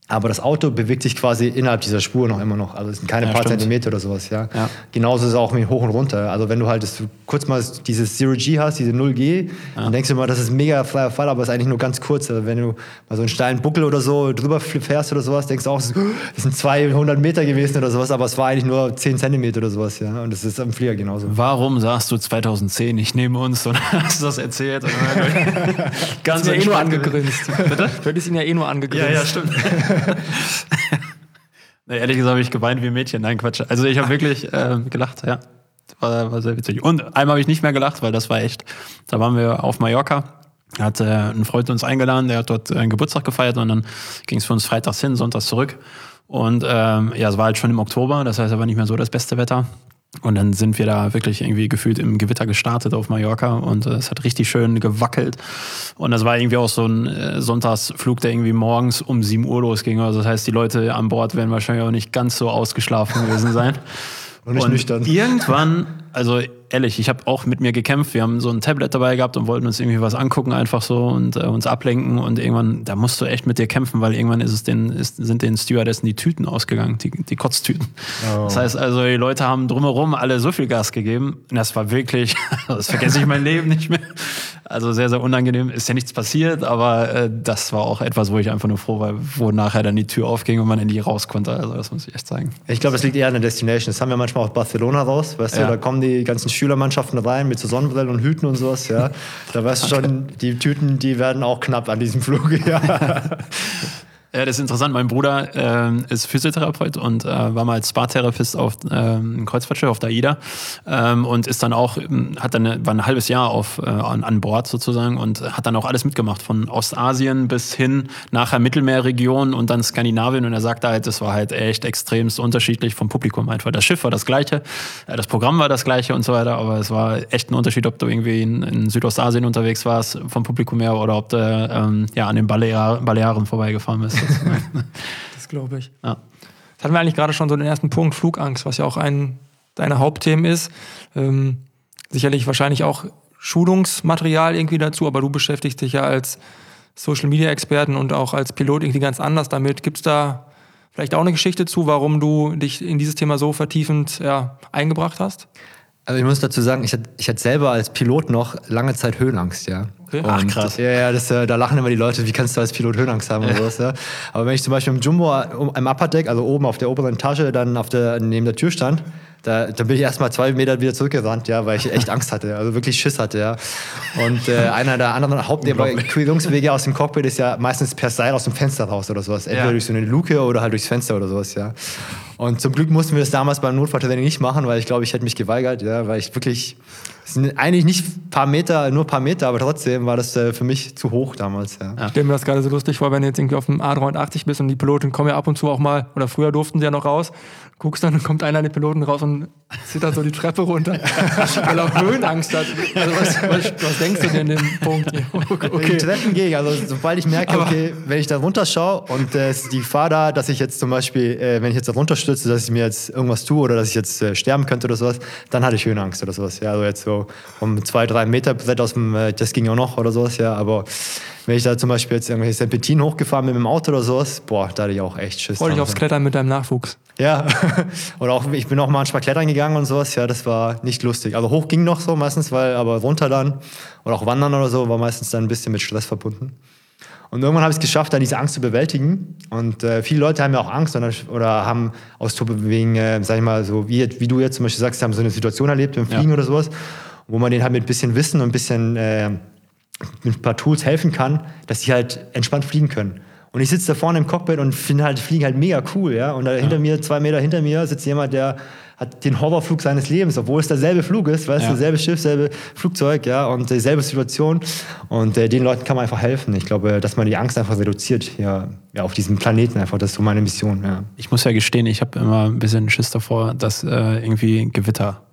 Aber das Auto bewegt sich quasi innerhalb dieser Spur noch immer noch. Also es sind keine Ja, paar stimmt. Zentimeter oder sowas. Ja. Ja. Genauso ist es auch mit hoch und runter. Also wenn du halt das, kurz mal dieses Zero G hast, diese null G, Ja. dann denkst du immer, das ist ein mega freier Fall, aber es ist eigentlich nur ganz kurz. Also wenn du mal so einen steilen Buckel oder so drüber fährst oder sowas, denkst du auch, das sind zweihundert Meter gewesen oder sowas, aber es war eigentlich nur zehn Zentimeter oder sowas. Ja. Und das ist am Flieger genauso. Warum sagst du zweitausendzehn nicht neben uns und hast du das erzählt? Ganz Du hast ihn ja eh nur entspannt. angegrinst. Bitte? Du hättest ihn ja eh nur angegrinst. Ja, ja, stimmt. Na, ehrlich gesagt habe ich geweint wie ein Mädchen. Nein, Quatsch. Also ich habe wirklich ähm, gelacht, ja. War, war sehr witzig. Und einmal habe ich nicht mehr gelacht, weil das war echt, da waren wir auf Mallorca. Da hat äh, ein Freund uns eingeladen, der hat dort äh, einen Geburtstag gefeiert und dann ging es für uns freitags hin, sonntags zurück. Und ähm, ja, es war halt schon im Oktober, das heißt, es war nicht mehr so das beste Wetter. Und dann sind wir da wirklich irgendwie gefühlt im Gewitter gestartet auf Mallorca und äh, es hat richtig schön gewackelt. Und das war irgendwie auch so ein äh, Sonntagsflug, der irgendwie morgens um sieben Uhr losging. Also das heißt, die Leute an Bord werden wahrscheinlich auch nicht ganz so ausgeschlafen gewesen sein. Und nicht nüchtern. Irgendwann, also ehrlich, ich habe auch mit mir gekämpft. Wir haben so ein Tablet dabei gehabt und wollten uns irgendwie was angucken, einfach so und äh, uns ablenken. Und irgendwann, da musst du echt mit dir kämpfen, weil irgendwann ist es den, ist, sind den Stewardessen die Tüten ausgegangen, die, die Kotztüten. Oh. Das heißt also, die Leute haben drumherum alle so viel Gas gegeben. Und das war wirklich, das vergesse ich mein Leben nicht mehr. Also sehr, sehr unangenehm. Ist ja nichts passiert, aber äh, das war auch etwas, wo ich einfach nur froh war, wo nachher dann die Tür aufging und man in die raus konnte. Also das muss ich echt sagen. Ich glaube, das liegt eher an der Destination. Das haben wir manchmal auch Barcelona raus. Weißt Ja. du, da kommen die ganzen Schülermannschaften rein mit so Sonnenbrillen und Hüten und sowas. Ja. Da weißt du schon, die Tüten, die werden auch knapp an diesem Flug. Ja. Ja, das ist interessant. Mein Bruder ähm, ist Physiotherapeut und äh, war mal als Spa-Therapist auf ähm, einem Kreuzfahrtschiff auf der AIDA ähm, und ist dann auch, ähm, hat dann eine, war ein halbes Jahr auf, äh, an, an Bord sozusagen und hat dann auch alles mitgemacht, von Ostasien bis hin nachher Mittelmeerregion und dann Skandinavien. Und er sagte halt, das war halt echt extremst unterschiedlich vom Publikum einfach. Das Schiff war das gleiche, äh, das Programm war das gleiche und so weiter, aber es war echt ein Unterschied, ob du irgendwie in, in Südostasien unterwegs warst vom Publikum her oder ob du ähm, ja, an den Balear, Balearen vorbeigefahren bist. Das glaube ich. Ja. Jetzt hatten wir eigentlich gerade schon so den ersten Punkt, Flugangst, was ja auch ein deiner Hauptthemen ist. Ähm, sicherlich wahrscheinlich auch Schulungsmaterial irgendwie dazu, aber du beschäftigst dich ja als Social-Media-Experten und auch als Pilot irgendwie ganz anders damit. Gibt es da vielleicht auch eine Geschichte zu, warum du dich in dieses Thema so vertiefend ja, eingebracht hast? Also ich muss dazu sagen, ich hatte, ich hatte selber als Pilot noch lange Zeit Höhenangst, ja. Okay. Und, Ach, krass. Ja, ja, das, äh, da lachen immer die Leute, wie kannst du als Pilot Höhenangst haben oder sowas, ja. Aber wenn ich zum Beispiel im Jumbo im Upper Deck, also oben auf der oberen Etage, dann auf der, neben der Tür stand, da, da bin ich erst mal zwei Meter wieder zurückgerannt, ja, weil ich echt Angst hatte, also wirklich Schiss hatte, ja. Und äh, einer der anderen Hauptevakuierungswege aus dem Cockpit ist ja meistens per Seil aus dem Fenster raus oder sowas. Entweder Ja. durch so eine Luke oder halt durchs Fenster oder sowas, ja. Und zum Glück mussten wir das damals beim Notfalltraining nicht machen, weil ich glaube, ich hätte mich geweigert, ja, weil ich wirklich, es sind eigentlich nicht ein paar Meter, nur ein paar Meter, aber trotzdem war das äh, für mich zu hoch damals, ja. Ich stelle mir das gerade so lustig vor, wenn du jetzt irgendwie auf dem A dreihundertachtzig bist und die Piloten kommen ja ab und zu auch mal, oder früher durften sie ja noch raus, guckst dann und kommt einer der Piloten raus und zittert so die Treppe runter, weil er auch Höhenangst hat. Also was, was, was denkst du denn in dem Punkt? Okay. Okay. Treppen gegen, also sobald ich merke, okay, wenn ich da runterschaue und äh, es ist die Gefahr da, dass ich jetzt zum Beispiel, äh, wenn ich jetzt da runterstürze, dass ich mir jetzt irgendwas tue oder dass ich jetzt äh, sterben könnte oder sowas, dann hatte ich Höhenangst oder sowas. Ja, also jetzt so um zwei, drei Meter Brett aus dem, äh, das ging auch noch oder sowas, ja, aber wenn ich da zum Beispiel jetzt irgendwelche Serpentinen hochgefahren bin mit dem Auto oder sowas, boah, da hatte ich auch echt Schiss. Freu dich dran. aufs Klettern mit deinem Nachwuchs. Ja, oder auch, ich bin auch manchmal klettern gegangen und sowas, ja, das war nicht lustig. Also hoch ging noch so meistens, weil, aber runter dann oder auch wandern oder so war meistens dann ein bisschen mit Stress verbunden. Und irgendwann habe ich es geschafft, da diese Angst zu bewältigen. Und äh, viele Leute haben ja auch Angst oder, oder haben aus wegen, äh, sag ich mal, so wie, wie du jetzt zum Beispiel sagst, haben so eine Situation erlebt im Fliegen Ja. oder sowas, wo man denen halt mit ein bisschen Wissen und ein bisschen äh, mit ein paar Tools helfen kann, dass sie halt entspannt fliegen können. Und ich sitze da vorne im Cockpit und finde halt Fliegen halt mega cool, ja. Und da hinter mir, zwei Meter hinter mir, sitzt jemand, der hat den Horrorflug seines Lebens, obwohl es derselbe Flug ist, weißt Ja. du, selbe Schiff, selbe Flugzeug, ja, und dieselbe Situation. Und äh, den Leuten kann man einfach helfen. Ich glaube, dass man die Angst einfach reduziert, ja, ja, auf diesem Planeten einfach. Das ist so meine Mission, ja. Ich muss ja gestehen, ich habe immer ein bisschen Schiss davor, dass äh, irgendwie Gewitter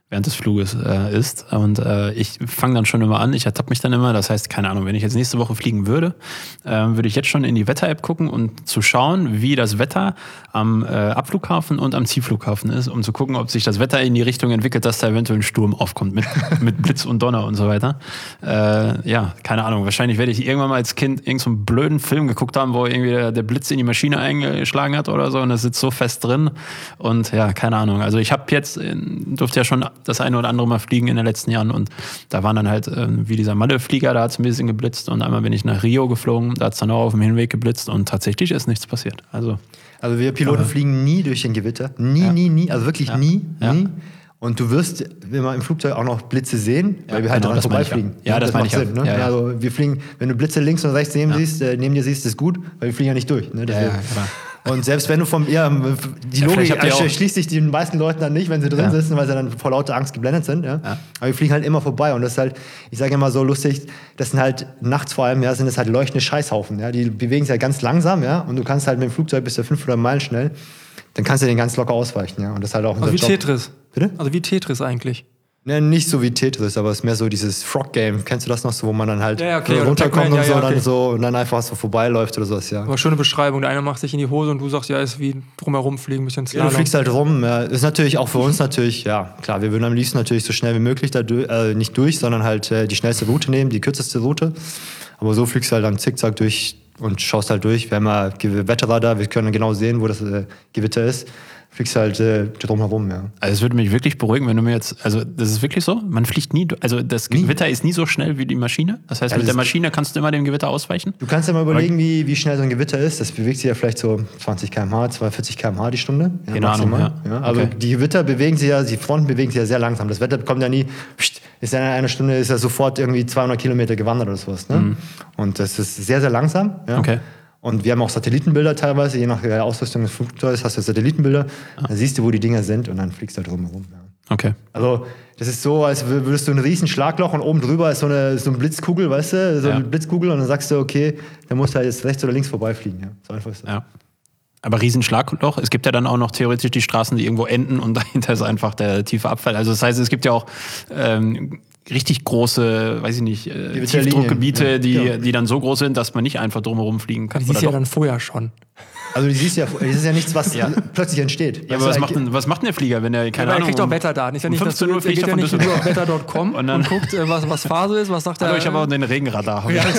während des Fluges äh, ist. Und äh, ich fange dann schon immer an, ich ertappe mich dann immer, das heißt, keine Ahnung, wenn ich jetzt nächste Woche fliegen würde, äh, würde ich jetzt schon in die Wetter-App gucken und zu schauen, wie das Wetter am äh, Abflughafen und am Zielflughafen ist, um zu gucken, ob sich das Wetter in die Richtung entwickelt, dass da eventuell ein Sturm aufkommt mit, mit Blitz und Donner und so weiter. Äh, ja, keine Ahnung, wahrscheinlich werde ich irgendwann mal als Kind irgend so einen blöden Film geguckt haben, wo irgendwie der, der Blitz in die Maschine eingeschlagen hat oder so und das sitzt so fest drin und ja, keine Ahnung. Also ich habe jetzt, durfte ja schon das eine oder andere Mal fliegen in den letzten Jahren und da waren dann halt, äh, wie dieser Malle-Flieger, da hat es ein bisschen geblitzt und einmal bin ich nach Rio geflogen, da hat es dann auch auf dem Hinweg geblitzt und tatsächlich ist nichts passiert. Also, also wir Piloten aber, fliegen nie durch ein Gewitter, nie, ja. nie, nie, also wirklich ja. nie, ja. nie. Und du wirst immer im Flugzeug auch noch Blitze sehen, weil ja, wir halt genau, dran vorbeifliegen. Ja, ja, das, das meine ich Sinn, ne? ja, ja. Also wir fliegen, wenn du Blitze links und rechts neben, ja. siehst, äh, neben dir siehst, ist gut, weil wir fliegen ja nicht durch. Ne? Ja, ja, und selbst wenn du vom, ja, die ja, Logik schließt sich den meisten Leuten dann nicht, wenn sie drin ja. sitzen, weil sie dann vor lauter Angst geblendet sind. Ja? Ja. Aber wir fliegen halt immer vorbei und das ist halt, ich sage immer so lustig, das sind halt nachts vor allem, ja, sind das halt leuchtende Scheißhaufen. Ja? Die bewegen sich halt ganz langsam, ja, und du kannst halt mit dem Flugzeug bis zu fünfhundert Meilen schnell, dann kannst du den ganz locker ausweichen, ja. Und das ist halt auch unser also wie Job. Tetris. Bitte? Also wie Tetris eigentlich. Ja, nicht so wie Tetris, aber es ist mehr so dieses Frog-Game. Kennst du das noch so, wo man dann halt ja, okay, so runterkommt ja, und so, ja, okay. dann so und dann einfach so vorbeiläuft oder sowas, ja. Aber schöne Beschreibung. Der eine macht sich in die Hose und du sagst, ja, ist wie drumherum fliegen, ein bisschen Slalom. Ja, du fliegst halt rum. Ja. Ist natürlich auch für uns natürlich, ja, klar, wir würden am liebsten natürlich so schnell wie möglich da durch, äh, nicht durch, sondern halt äh, die schnellste Route nehmen, die kürzeste Route. Aber so fliegst du halt dann zickzack durch und schaust halt durch. Wir haben ja Wetterradar, wir können genau sehen, wo das äh, Gewitter ist. Fliegst halt äh, drumherum, ja. Also es würde mich wirklich beruhigen, wenn du mir jetzt, also das ist wirklich so, man fliegt nie, also das nie. Gewitter ist nie so schnell wie die Maschine. Das heißt, ja, mit der Maschine kannst du immer dem Gewitter ausweichen. Du kannst ja mal überlegen, wie, wie schnell so ein Gewitter ist. Das bewegt sich ja vielleicht so zwanzig Kilometer pro Stunde, zweiundvierzig Kilometer pro Stunde die Stunde. Ja, Keine Ahnung, ja. ja. Also okay. Die Gewitter bewegen sich ja, die Fronten bewegen sich ja sehr langsam. Das Wetter kommt ja nie, ist ja in einer Stunde, ist ja sofort irgendwie zweihundert Kilometer gewandert oder sowas. Ne? Mhm. Und das ist sehr, sehr langsam. Ja. Okay. Und wir haben auch Satellitenbilder teilweise, je nach der Ausrüstung des Flugzeugs hast du Satellitenbilder, ah. da siehst du, wo die Dinger sind und dann fliegst du da drumherum. Ja. Okay. Also das ist so, als würdest du ein riesen Schlagloch und oben drüber ist so eine, so eine Blitzkugel, weißt du, so ja. eine Blitzkugel und dann sagst du, okay, dann musst du halt jetzt rechts oder links vorbeifliegen. Ja. So einfach ist das. Ja. Aber Riesenschlagloch, es gibt ja dann auch noch theoretisch die Straßen, die irgendwo enden und dahinter ist einfach der tiefe Abfall. Also das heißt, es gibt ja auch ähm, richtig große, weiß ich nicht, äh, Tiefdruckgebiete, ja, die, ja. die dann so groß sind, dass man nicht einfach drumherum fliegen kann. Die siehst du ja dann vorher schon. Also du siehst ja, das ist ja nichts, was ja. plötzlich entsteht. Ja, aber was macht, denn, was macht denn der Flieger, wenn er, keine ja, Ahnung... Er kriegt auch Wetterdaten. Ist ja nicht, um fünfzehn Uhr fliegt er ja von nicht nur auf wetter punkt com und, und guckt, was, was Phase ist, was sagt er... Also ich habe auch den Regenradar. Ja,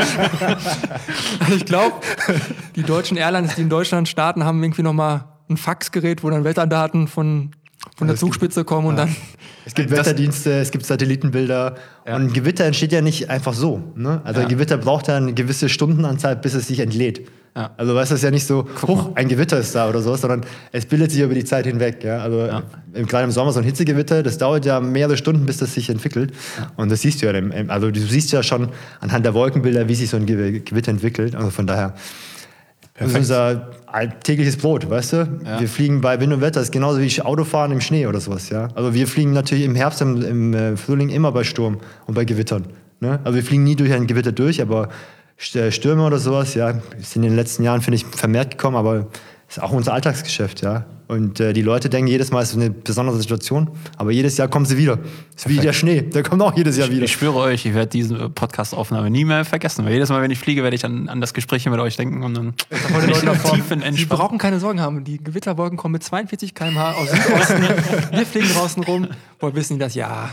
also ich glaube, die deutschen Airlines, die in Deutschland starten, haben irgendwie nochmal ein Faxgerät, wo dann Wetterdaten von... von der Zugspitze kommen und ja. dann... Es gibt Wetterdienste, es gibt Satellitenbilder ja. und ein Gewitter entsteht ja nicht einfach so. Ne? Also ja. ein Gewitter braucht ja eine gewisse Stundenanzahl, bis es sich entlädt. Ja. Also weißt du, es ist ja nicht so, hoch, ein Gewitter ist da oder so, sondern es bildet sich über die Zeit hinweg. Ja? Also ja. gerade im Sommer so ein Hitzegewitter, das dauert ja mehrere Stunden, bis das sich entwickelt. Ja. Und das siehst du ja, also du siehst ja schon anhand der Wolkenbilder, wie sich so ein Gewitter entwickelt. Also von daher... Perfekt. Das ist unser alltägliches Brot, weißt du? Ja. Wir fliegen bei Wind und Wetter, das ist genauso wie Autofahren im Schnee oder sowas, ja? Also wir fliegen natürlich im Herbst, im, im Frühling immer bei Sturm und bei Gewittern, ne? Also wir fliegen nie durch ein Gewitter durch, aber Stürme oder sowas, ja, sind in den letzten Jahren, finde ich, vermehrt gekommen, aber ist auch unser Alltagsgeschäft, ja. Und äh, die Leute denken jedes Mal, es ist eine besondere Situation, aber jedes Jahr kommen sie wieder. Ist wie der Schnee, der kommt auch jedes Jahr wieder. Ich, ich schwöre euch, ich werde diese Podcast-Aufnahme nie mehr vergessen, weil jedes Mal, wenn ich fliege, werde ich an, an das Gespräch mit euch denken und dann bin ich tief in Entspann. Die brauchen keine Sorgen haben, die Gewitterwolken kommen mit zweiundvierzig Kilometer pro Stunde aus Südosten, wir fliegen draußen rum, wohl wissen die das, ja...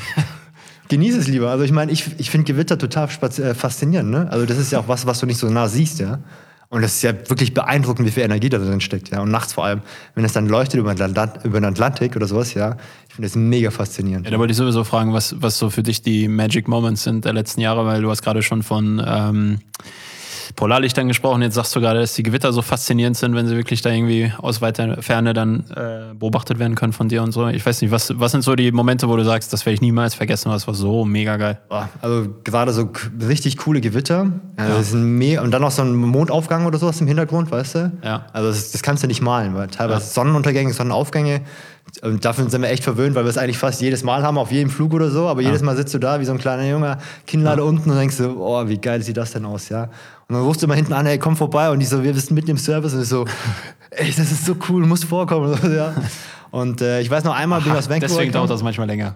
Genieße es lieber. Also ich meine, ich, ich finde Gewitter total äh, faszinierend. Ne? Also das ist ja auch was, was du nicht so nah siehst, ja. Und das ist ja wirklich beeindruckend, wie viel Energie da drin steckt, ja. Und nachts vor allem, wenn es dann leuchtet über den, Atlant- über den Atlantik oder sowas, ja. Ich finde das mega faszinierend. Ja, da wollte ich sowieso fragen, was, was so für dich die Magic Moments sind der letzten Jahre, weil du hast gerade schon von ähm, Polarlichtern gesprochen. Jetzt sagst du gerade, dass die Gewitter so faszinierend sind, wenn sie wirklich da irgendwie aus weiter Ferne dann äh, beobachtet werden können von dir und so. Ich weiß nicht, was, was sind so die Momente, wo du sagst, das werde ich niemals vergessen, das war so mega geil. Also gerade so richtig coole Gewitter. Also ja. Das sind me- und dann noch so ein Mondaufgang oder sowas im Hintergrund, weißt du? Ja. Also das, das kannst du nicht malen, weil teilweise ja. Sonnenuntergänge, Sonnenaufgänge. Und dafür sind wir echt verwöhnt, weil wir es eigentlich fast jedes Mal haben, auf jedem Flug oder so. Aber ja. jedes Mal sitzt du da wie so ein kleiner Junge, Kinnlade ja. unten und denkst so, oh, wie geil sieht das denn aus, ja. Und dann rufst du immer hinten an, hey, komm vorbei. Und die so, wir sind mitten im Service. Und ich so, ey, das ist so cool, muss vorkommen. Und, so, ja. Und äh, ich weiß noch einmal, bin ich aus Vancouver Deswegen gekommen. dauert das manchmal länger.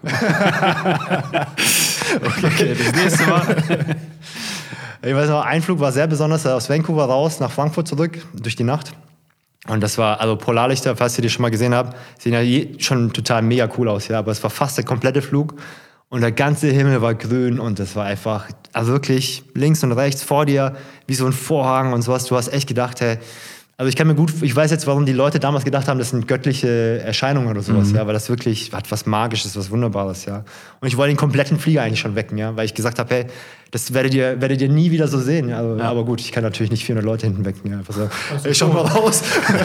okay, okay, das nächste Mal. Ich weiß noch, ein Flug war sehr besonders, aus Vancouver raus nach Frankfurt zurück, durch die Nacht. Und das war, also Polarlichter, falls ihr die schon mal gesehen habt, sehen ja je, schon total mega cool aus, ja. Aber es war fast der komplette Flug und der ganze Himmel war grün und es war einfach, also wirklich links und rechts vor dir, wie so ein Vorhang und sowas. Du hast echt gedacht, hey, also ich kann mir gut, ich weiß jetzt, warum die Leute damals gedacht haben, das sind göttliche Erscheinungen oder sowas, mhm. ja, weil das wirklich hat was Magisches, was Wunderbares, ja. Und ich wollte den kompletten Flieger eigentlich schon wecken, ja, weil ich gesagt habe, hey, das werdet ihr, werdet ihr nie wieder so sehen, ja. Also, ja. Aber gut, ich kann natürlich nicht vierhundert Leute hinten wecken, ja. Einfach so, ey, schau mal raus.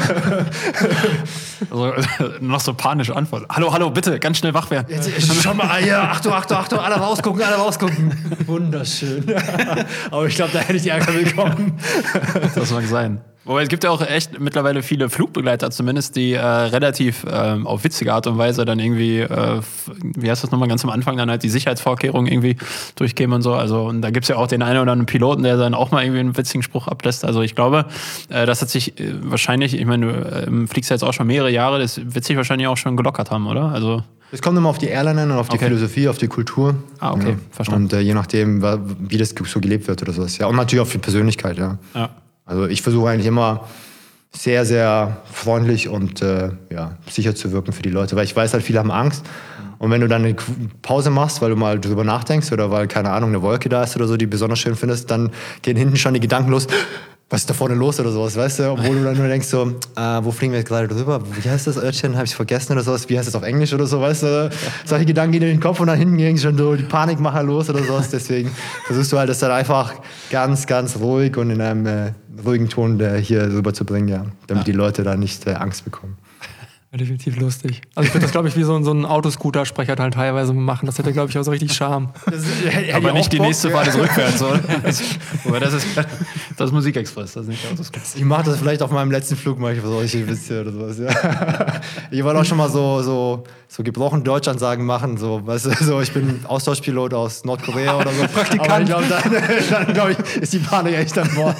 Also, noch so panisch antworten. Hallo, hallo, bitte, ganz schnell wach werden. Jetzt, schau mal, hier, Achtung, Achtung, Achtung, alle rausgucken, alle rausgucken. Wunderschön. Aber ich glaube, da hätte ich Ärger bekommen. Das mag sein. Wobei es gibt ja auch echt mittlerweile viele Flugbegleiter zumindest, die äh, relativ ähm, auf witzige Art und Weise dann irgendwie, äh, wie heißt das nochmal, ganz am Anfang dann halt die Sicherheitsvorkehrungen irgendwie durchgeben und so. Also und da gibt es ja auch den einen oder anderen Piloten, der dann auch mal irgendwie einen witzigen Spruch ablässt. Also ich glaube, äh, das hat sich äh, wahrscheinlich, ich meine, du äh, fliegst ja jetzt auch schon mehrere Jahre, das wird sich wahrscheinlich auch schon gelockert haben, oder? Also es kommt immer auf die Airline und auf die okay. Philosophie, auf die Kultur. Ah, okay, ja. verstanden. Und äh, je nachdem, wie das so gelebt wird oder sowas. Ja, und natürlich auf die Persönlichkeit, ja. Ja. Also ich versuche eigentlich immer sehr, sehr freundlich und äh, ja, sicher zu wirken für die Leute, weil ich weiß halt, viele haben Angst. Und wenn du dann eine Pause machst, weil du mal drüber nachdenkst oder weil, keine Ahnung, eine Wolke da ist oder so, die du besonders schön findest, dann gehen hinten schon die Gedanken los, was ist da vorne los oder sowas, weißt du? Obwohl du dann nur denkst so, äh, wo fliegen wir jetzt gerade drüber? Wie heißt das Örtchen? Habe ich vergessen oder sowas? Wie heißt das auf Englisch oder so, weißt du? Solche Gedanken gehen in den Kopf und dann hinten gehen schon so die Panikmacher los oder sowas. Deswegen versuchst du halt das dann einfach ganz, ganz ruhig und in einem äh, ruhigen Ton äh, hier rüberzubringen, ja. Damit ja. die Leute da nicht äh, Angst bekommen. Ja, definitiv lustig. Also ich würde das, glaube ich, wie so, so ein Autoscooter-Sprecher halt teilweise machen. Das hätte, glaube ich, auch so richtig Charme. Das, hätte aber nicht die Bock, nächste Fahrt ist rückwärts, oder? Das ist, das ist Musikexpress, das ist nicht Autoscooter. Ich mache das vielleicht auf meinem letzten Flug mal solche Witze oder sowas. Ja. Ich wollte auch schon mal so, so, so gebrochen Deutschansagen machen. So, weißt du, so, ich bin Austauschpilot aus Nordkorea oder so. Praktikant. Aber ich glaube, dann, dann glaub ich, ist die Panik echt an Bord.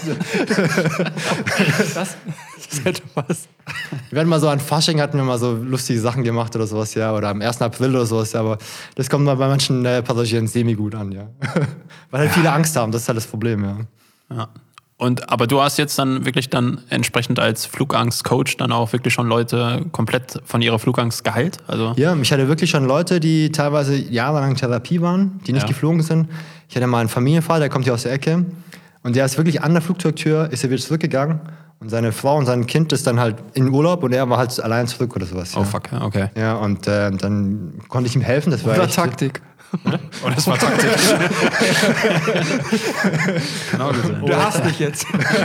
Das, das hätte was. Wir werden mal so an Fasching hatten wir mal so lustige Sachen gemacht oder sowas, ja, oder am ersten April oder sowas, ja, aber das kommt mal bei manchen äh, Passagieren semi-gut an, ja. Weil halt viele Angst haben, das ist halt das Problem, ja. Ja. Und, aber du hast jetzt dann wirklich dann entsprechend als Flugangst-Coach dann auch wirklich schon Leute komplett von ihrer Flugangst geheilt? Also ja, ich hatte wirklich schon Leute, die teilweise jahrelang Therapie waren, die nicht ja. geflogen sind. Ich hatte mal einen Familienfall, der kommt hier aus der Ecke und der ist wirklich an der Flugzeugtür, ist er wieder zurückgegangen. Und seine Frau und sein Kind ist dann halt in Urlaub und er war halt allein zurück oder sowas. Oh ja. fuck, okay. Ja, und äh, dann konnte ich ihm helfen. Das war oder echt Taktik. Oder? Oh, das war Taktik. Genau gesehen. Du hast dich jetzt.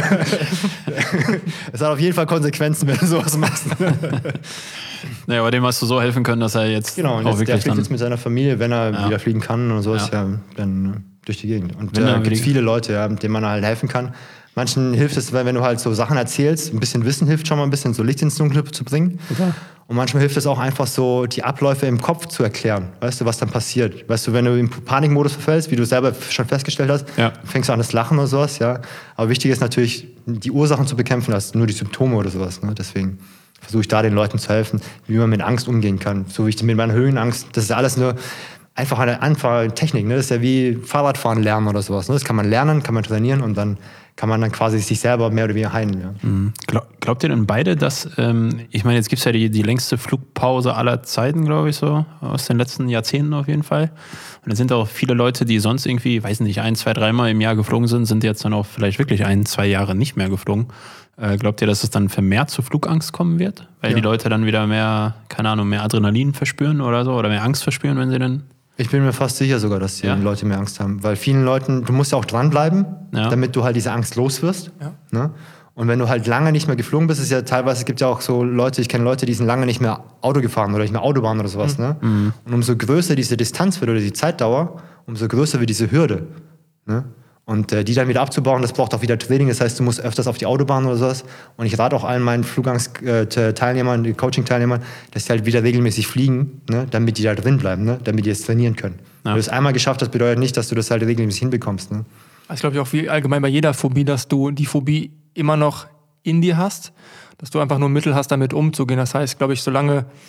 Es hat auf jeden Fall Konsequenzen, wenn du sowas machst. Naja, aber dem hast du so helfen können, dass er jetzt genau, und auch jetzt, wirklich der fliegt dann jetzt mit seiner Familie, wenn er ja. wieder fliegen kann und sowas, ja, ja dann durch die Gegend. Und da äh, gibt es viele Leute, ja, denen man halt helfen kann. Manchen hilft es, wenn du halt so Sachen erzählst, ein bisschen Wissen hilft schon mal ein bisschen, so Licht ins Dunkle zu bringen. Okay. Und manchmal hilft es auch einfach so, die Abläufe im Kopf zu erklären. Weißt du, was dann passiert? Weißt du, wenn du im Panikmodus verfällst, wie du selber schon festgestellt hast, ja. fängst du an das Lachen oder sowas, ja. Aber wichtig ist natürlich, die Ursachen zu bekämpfen, als nur die Symptome oder sowas. Ne? Deswegen versuche ich da den Leuten zu helfen, wie man mit Angst umgehen kann. So wie ich mit meiner Höhenangst, das ist alles nur einfach eine einfache Technik. Ne? Das ist ja wie Fahrradfahren lernen oder sowas. Ne? Das kann man lernen, kann man trainieren und dann kann man dann quasi sich selber mehr oder weniger heilen. Ja. Mhm. Glaub, glaubt ihr denn beide, dass, ähm, ich meine, jetzt gibt es ja die, die längste Flugpause aller Zeiten, glaube ich, so, aus den letzten Jahrzehnten auf jeden Fall. Und da sind auch viele Leute, die sonst irgendwie, weiß nicht, ein, zwei, dreimal im Jahr geflogen sind, sind jetzt dann auch vielleicht wirklich ein, zwei Jahre nicht mehr geflogen. Äh, glaubt ihr, dass es dann vermehrt zu Flugangst kommen wird? Weil ja. die Leute dann wieder mehr, keine Ahnung, mehr Adrenalin verspüren oder so, oder mehr Angst verspüren, wenn sie dann... Ich bin mir fast sicher sogar, dass die ja? Leute mehr Angst haben. Weil vielen Leuten, du musst ja auch dranbleiben, ja. damit du halt diese Angst los wirst. Ja. Ne? Und wenn du halt lange nicht mehr geflogen bist, ist ja teilweise, es gibt ja auch so Leute, ich kenne Leute, die sind lange nicht mehr Auto gefahren oder nicht mehr Autobahn oder sowas. Mhm. Ne? Mhm. Und umso größer diese Distanz wird oder die Zeitdauer, umso größer wird diese Hürde. Ne? Und äh, die dann wieder abzubauen, das braucht auch wieder Training. Das heißt, du musst öfters auf die Autobahn oder sowas. Und ich rate auch allen meinen Flugangst-Teilnehmern, äh, Coaching-Teilnehmern, dass sie halt wieder regelmäßig fliegen, ne? damit die da drin bleiben, ne? damit die es trainieren können. Ja. Wenn du es einmal geschafft hast, bedeutet nicht, dass du das halt regelmäßig hinbekommst. Ne? Das glaube ich auch wie allgemein bei jeder Phobie, dass du die Phobie immer noch in dir hast, dass du einfach nur Mittel hast, damit umzugehen. Das heißt, glaube ich, solange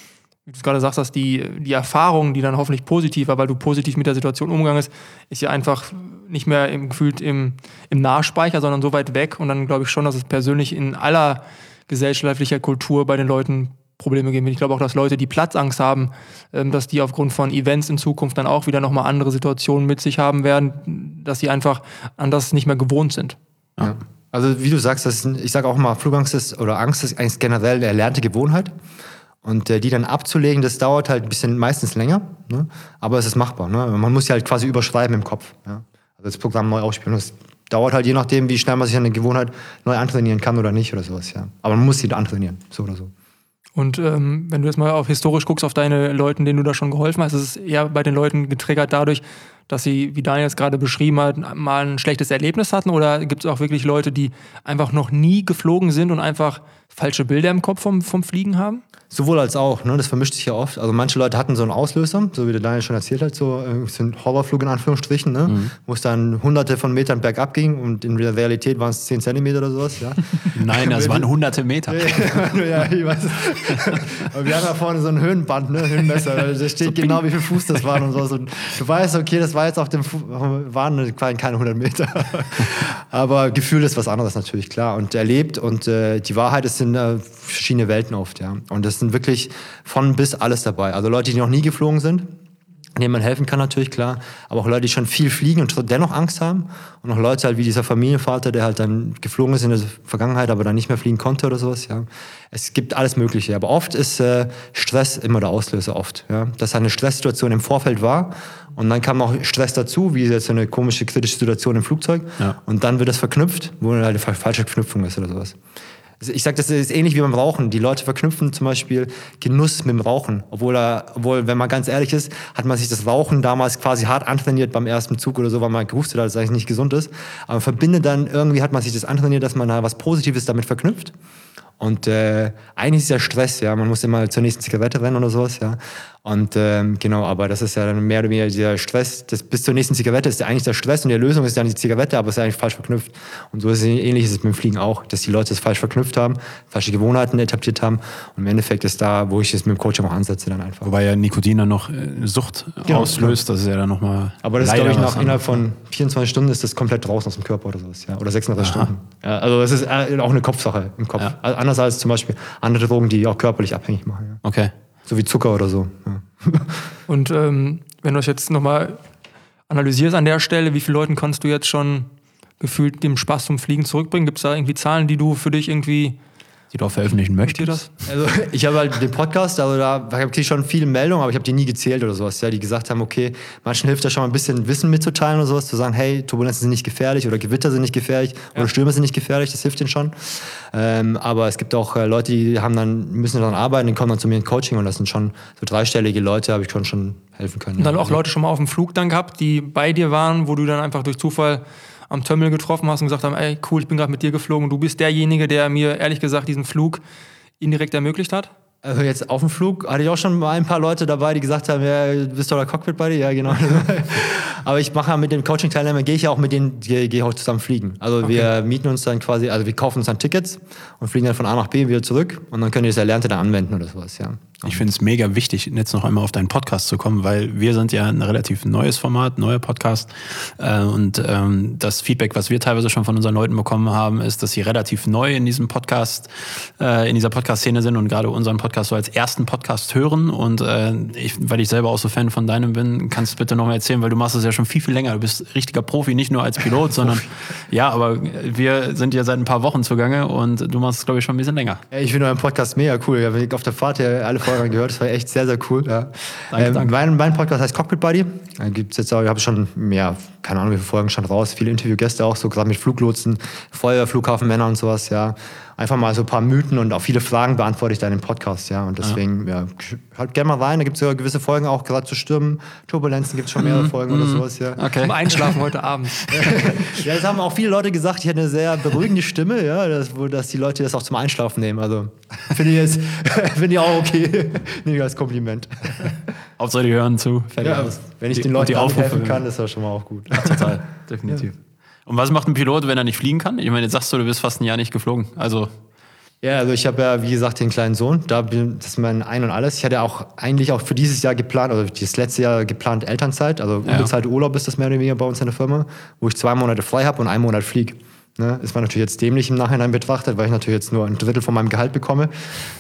wie du es gerade sagst, dass die, die Erfahrung, die dann hoffentlich positiv war, weil du positiv mit der Situation umgegangen bist, ist ja einfach nicht mehr im, gefühlt im, im Nahspeicher, sondern so weit weg. Und dann glaube ich schon, dass es persönlich in aller gesellschaftlicher Kultur bei den Leuten Probleme geben. Ich glaube auch, dass Leute, die Platzangst haben, ähm, dass die aufgrund von Events in Zukunft dann auch wieder nochmal andere Situationen mit sich haben werden, dass sie einfach an das nicht mehr gewohnt sind. Ja. Also wie du sagst, das ist, ich sage auch mal, Flugangst ist, oder Angst ist eigentlich generell eine erlernte Gewohnheit. Und äh, die dann abzulegen, das dauert halt ein bisschen, meistens länger, ne? Aber es ist machbar. Ne? Man muss sie halt quasi überschreiben im Kopf. Ja? Also das Programm neu ausspielen. Das dauert halt je nachdem, wie schnell man sich eine Gewohnheit neu antrainieren kann oder nicht oder sowas. Ja? Aber man muss sie antrainieren, so oder so. Und ähm, wenn du jetzt mal auf historisch guckst, auf deine Leuten, denen du da schon geholfen hast, ist es eher bei den Leuten getriggert dadurch, dass sie, wie Daniel es gerade beschrieben hat, mal ein schlechtes Erlebnis hatten? Oder gibt es auch wirklich Leute, die einfach noch nie geflogen sind und einfach falsche Bilder im Kopf vom, vom Fliegen haben? Sowohl als auch, ne? Das vermischt sich ja oft. Also manche Leute hatten so einen Auslöser, so wie der Daniel schon erzählt hat, so, so ein Horrorflug in Anführungsstrichen, ne? Mhm. Wo es dann hunderte von Metern bergab ging und in der Realität waren es zehn Zentimeter oder sowas. Ja? Nein, das waren hunderte Meter. Ja, ich weiß. Aber wir haben da vorne so ein Höhenband, ne? Höhenmesser, da steht so genau, wie viel Fuß das waren und so. Und du weißt, okay, das war jetzt auf dem Fu- waren keine hundert Meter. Aber Gefühl ist was anderes natürlich, klar. Und erlebt und äh, die Wahrheit ist in äh, verschiedene Welten oft, ja. Und das sind wirklich von bis alles dabei. Also Leute, die noch nie geflogen sind, denen man helfen kann natürlich, klar. Aber auch Leute, die schon viel fliegen und dennoch Angst haben. Und auch Leute halt wie dieser Familienvater, der halt dann geflogen ist in der Vergangenheit, aber dann nicht mehr fliegen konnte oder sowas, ja. Es gibt alles Mögliche. Aber oft ist äh, Stress immer der Auslöser, oft, ja. Dass eine Stresssituation im Vorfeld war. Und dann kam auch Stress dazu, wie jetzt eine komische, kritische Situation im Flugzeug. Ja. Und dann wird das verknüpft, wo halt eine falsche Verknüpfung ist oder sowas. Ich sage, das ist ähnlich wie beim Rauchen. Die Leute verknüpfen zum Beispiel Genuss mit dem Rauchen. Obwohl, er, obwohl, wenn man ganz ehrlich ist, hat man sich das Rauchen damals quasi hart antrainiert beim ersten Zug oder so, weil man gewusst hat, dass es eigentlich nicht gesund ist. Aber verbindet dann, irgendwie hat man sich das antrainiert, dass man da was Positives damit verknüpft. Und äh, eigentlich ist ja Stress, ja, man muss immer zur nächsten Zigarette rennen oder sowas, ja. Und ähm, genau, aber das ist ja dann mehr oder weniger dieser Stress, das bis zur nächsten Zigarette ist ja eigentlich der Stress und die Lösung ist dann die Zigarette, aber es ist ja eigentlich falsch verknüpft. Und so ist es ähnlich ist es mit dem Fliegen auch, dass die Leute es falsch verknüpft haben, falsche Gewohnheiten etabliert haben. Und im Endeffekt ist da, wo ich es mit dem Coaching auch ansetze, dann einfach. Wobei ja Nikotin dann noch Sucht genau, auslöst, das ist ja dann nochmal. Aber das ist, glaube ich, nach innerhalb von vierundzwanzig Stunden ist das komplett draußen aus dem Körper oder sowas, ja. Oder sechsunddreißig Aha. Stunden. Ja, also es ist auch eine Kopfsache im Kopf. Ja. Also anders als zum Beispiel andere Drogen, die auch körperlich abhängig machen. Ja. Okay. So wie Zucker oder so. Ja. Und ähm, wenn du euch jetzt nochmal analysierst an der Stelle, wie viele Leuten kannst du jetzt schon gefühlt dem Spaß zum Fliegen zurückbringen? Gibt es da irgendwie Zahlen, die du für dich irgendwie die du auch veröffentlichen möchtest? Das? Also ich habe halt den Podcast, also da kriege ich schon viele Meldungen, aber ich habe die nie gezählt oder sowas, ja, die gesagt haben, okay, manchen hilft da schon mal ein bisschen Wissen mitzuteilen oder sowas, zu sagen, hey, Turbulenzen sind nicht gefährlich oder Gewitter sind nicht gefährlich ja. oder Stürme sind nicht gefährlich, das hilft denen schon. Ähm, aber es gibt auch äh, Leute, die haben dann, müssen daran arbeiten, die kommen dann zu mir in Coaching und das sind schon so dreistellige Leute, habe ich schon, schon helfen können. Und dann ja. auch Leute schon mal auf dem Flug dann gehabt, die bei dir waren, wo du dann einfach durch Zufall am Terminal getroffen hast und gesagt haben, ey, cool, ich bin gerade mit dir geflogen und du bist derjenige, der mir ehrlich gesagt diesen Flug indirekt ermöglicht hat? Also jetzt auf dem Flug hatte ich auch schon mal ein paar Leute dabei, die gesagt haben, ja, bist du der Cockpit-Buddy? Ja, genau. Aber ich mache ja mit den Coaching-Teilnehmern, gehe ich ja auch mit denen, gehe geh auch zusammen fliegen. Also okay. wir mieten uns dann quasi, also wir kaufen uns dann Tickets und fliegen dann von A nach B wieder zurück und dann können die das Erlernte dann anwenden oder sowas, ja. Ich finde es mega wichtig, jetzt noch einmal auf deinen Podcast zu kommen, weil wir sind ja ein relativ neues Format, neuer Podcast. Äh, und ähm, das Feedback, was wir teilweise schon von unseren Leuten bekommen haben, ist, dass sie relativ neu in diesem Podcast, äh, in dieser Podcast-Szene sind und gerade unseren Podcast so als ersten Podcast hören. Und äh, ich, weil ich selber auch so Fan von deinem bin, kannst du bitte nochmal erzählen, weil du machst das ja schon viel, viel länger. Du bist richtiger Profi, nicht nur als Pilot, sondern ja, aber wir sind ja seit ein paar Wochen zugange und du machst es, glaube ich, schon ein bisschen länger. Ja, ich finde euren Podcast mega cool. Ich habe auf der Fahrt ja alle Folgen gehört, das war echt sehr, sehr cool. Ja. Danke, ähm, danke. Mein, mein Podcast heißt Cockpit Buddy. Da gibt's jetzt auch, ich habe schon, ja, keine Ahnung, wie viele Folgen schon raus, viele Interviewgäste auch, so gerade mit Fluglotsen, Feuer, Flughafenmänner und sowas, ja. Einfach mal so ein paar Mythen und auch viele Fragen beantworte ich da in dem Podcast, ja. Und deswegen, ja, hört gerne mal rein. Da gibt es ja gewisse Folgen auch, gerade zu Stürmen, Turbulenzen gibt es schon mehrere Folgen mm, oder sowas, ja. Okay. Zum Einschlafen heute Abend. Ja, das haben auch viele Leute gesagt, ich hätte eine sehr beruhigende Stimme, ja, dass, dass die Leute das auch zum Einschlafen nehmen. Also finde ich jetzt, finde ich auch okay. Nehme ich als Kompliment. Hauptsache die hören zu. Ja, wenn ich die, den Leuten die helfen kann, ist das schon mal auch gut. Ja, total, definitiv. Ja. Und was macht ein Pilot, wenn er nicht fliegen kann? Ich meine, jetzt sagst du, du bist fast ein Jahr nicht geflogen. Also Ja, also ich habe ja, wie gesagt, den kleinen Sohn. Da bin, das ist mein Ein und Alles. Ich hatte auch eigentlich auch für dieses Jahr geplant, also das letzte Jahr geplant Elternzeit. Also Ja. unbezahlte Urlaub ist das mehr oder weniger bei uns in der Firma, wo ich zwei Monate frei habe und einen Monat fliege. Ne? Das war natürlich jetzt dämlich im Nachhinein betrachtet, weil ich natürlich jetzt nur ein Drittel von meinem Gehalt bekomme.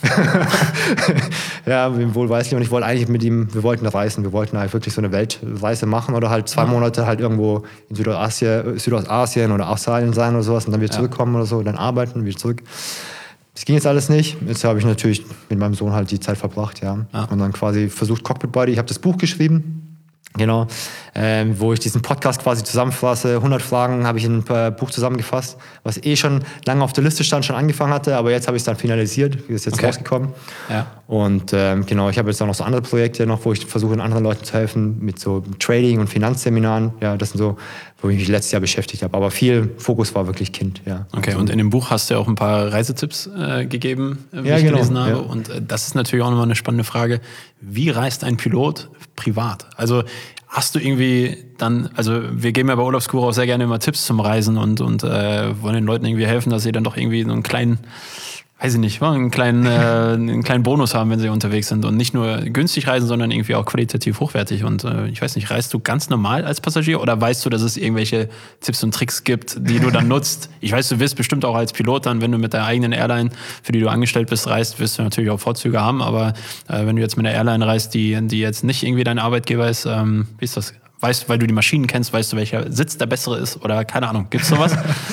Ja, wohl weiß ich. Und ich wollte eigentlich mit ihm, wir wollten reisen, wir wollten halt wirklich so eine Weltreise machen oder halt zwei Monate halt irgendwo in Südostasien, Südostasien oder Australien sein oder sowas und dann wieder Ja. zurückkommen oder so, dann arbeiten, wieder zurück. Das ging jetzt alles nicht. Jetzt habe ich natürlich mit meinem Sohn halt die Zeit verbracht, ja. Ja. Und dann quasi versucht Cockpit Buddy. Ich habe das Buch geschrieben. Genau, ähm, wo ich diesen Podcast quasi zusammenfasse. hundert Fragen habe ich in ein äh, Buch zusammengefasst, was eh schon lange auf der Liste stand, schon angefangen hatte, aber jetzt habe ich es dann finalisiert, ist jetzt Okay. rausgekommen. Ja. Und ähm, genau, ich habe jetzt auch noch so andere Projekte noch, wo ich versuche, anderen Leuten zu helfen, mit so Trading- und Finanzseminaren. Ja, das sind so, wo ich mich letztes Jahr beschäftigt habe. Aber viel Fokus war wirklich Kind, ja. Okay, und in dem Buch hast du ja auch ein paar Reisetipps äh, gegeben, äh, wie Ja, ich genau, gelesen habe. ja. Und äh, das ist natürlich auch nochmal eine spannende Frage. Wie reist ein Pilot privat? Also hast du irgendwie dann, also wir geben ja bei Urlaubsguru auch sehr gerne immer Tipps zum Reisen und, und äh, wollen den Leuten irgendwie helfen, dass sie dann doch irgendwie so einen kleinen, weiß ich nicht, einen kleinen, äh, einen kleinen Bonus haben, wenn sie unterwegs sind und nicht nur günstig reisen, sondern irgendwie auch qualitativ hochwertig. Und äh, ich weiß nicht, reist du ganz normal als Passagier oder weißt du, dass es irgendwelche Tipps und Tricks gibt, die du dann nutzt? Ich weiß, du wirst bestimmt auch als Pilot dann, wenn du mit der eigenen Airline, für die du angestellt bist, reist, wirst du natürlich auch Vorzüge haben. Aber äh, wenn du jetzt mit einer Airline reist, die, die jetzt nicht irgendwie dein Arbeitgeber ist, ähm, wie ist das? Weißt du, weil du die Maschinen kennst, weißt du, welcher Sitz der bessere ist oder keine Ahnung, gibt's sowas?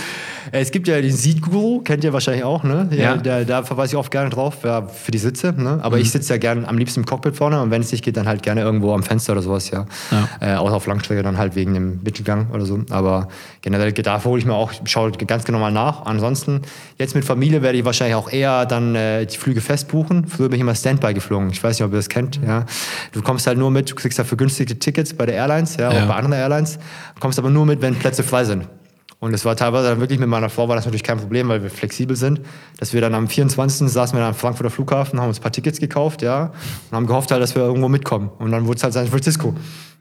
Es gibt ja den Seat-Guru, kennt ihr wahrscheinlich auch, ne? Ja. Ja. Der, da verweise ich oft gerne drauf, ja, für die Sitze, ne? Aber Mhm. ich sitze ja gerne am liebsten im Cockpit vorne und wenn es nicht geht, dann halt gerne irgendwo am Fenster oder sowas, ja. Ja. Äh, außer auf Langstrecke dann halt wegen dem Mittelgang oder so. Aber generell, dafür hole ich mir auch, schaue ganz genau mal nach. Ansonsten, jetzt mit Familie werde ich wahrscheinlich auch eher dann äh, die Flüge festbuchen. Früher bin ich immer Standby geflogen. Ich weiß nicht, ob ihr das kennt, ja. Du kommst halt nur mit, du kriegst ja vergünstigte Tickets bei der Airlines, ja, Ja. auch bei anderen Airlines. Kommst aber nur mit, wenn Plätze frei sind. Und es war teilweise dann wirklich mit meiner Frau war das natürlich kein Problem, weil wir flexibel sind, dass wir dann am vierundzwanzigsten saßen wir dann am Frankfurter Flughafen, haben uns ein paar Tickets gekauft, ja, und haben gehofft halt, dass wir irgendwo mitkommen. Und dann wurde es halt San Francisco.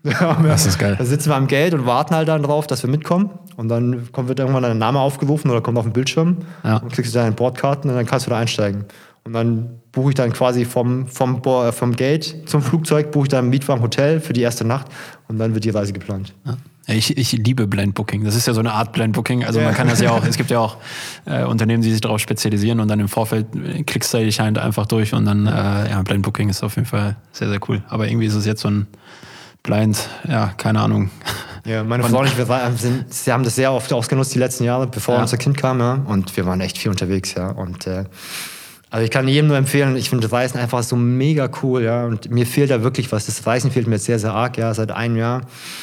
Das ist geil. Da sitzen wir am Gate und warten halt dann drauf, dass wir mitkommen. Und dann kommt, wird irgendwann dein Name aufgerufen oder kommt auf den Bildschirm. Ja. Und kriegst du deine Bordkarten und dann kannst du da einsteigen. Und dann buche ich dann quasi vom, vom, Bo- vom Gate zum Flugzeug, buche ich dann einen Mietwagen Hotel für die erste Nacht und dann wird die Reise geplant. Ja. Ich, ich liebe Blind Booking. Das ist ja so eine Art Blind Booking. Also Ja. man kann das ja auch, es gibt ja auch äh, Unternehmen, die sich darauf spezialisieren und dann im Vorfeld äh, klickst du dich halt einfach durch und dann, äh, ja, Blind Booking ist auf jeden Fall sehr, sehr cool. Aber irgendwie ist es jetzt so ein Blind, ja, keine Ahnung. Ja, meine Frau und ich, wir waren, sind, sie haben das sehr oft ausgenutzt die letzten Jahre, bevor Ja. unser Kind kam, ja. Und wir waren echt viel unterwegs, ja. Und äh, also ich kann jedem nur empfehlen, ich finde Reisen einfach so mega cool, ja. Und mir fehlt da wirklich was. Das Reisen fehlt mir jetzt sehr, sehr arg, ja, seit einem Jahr.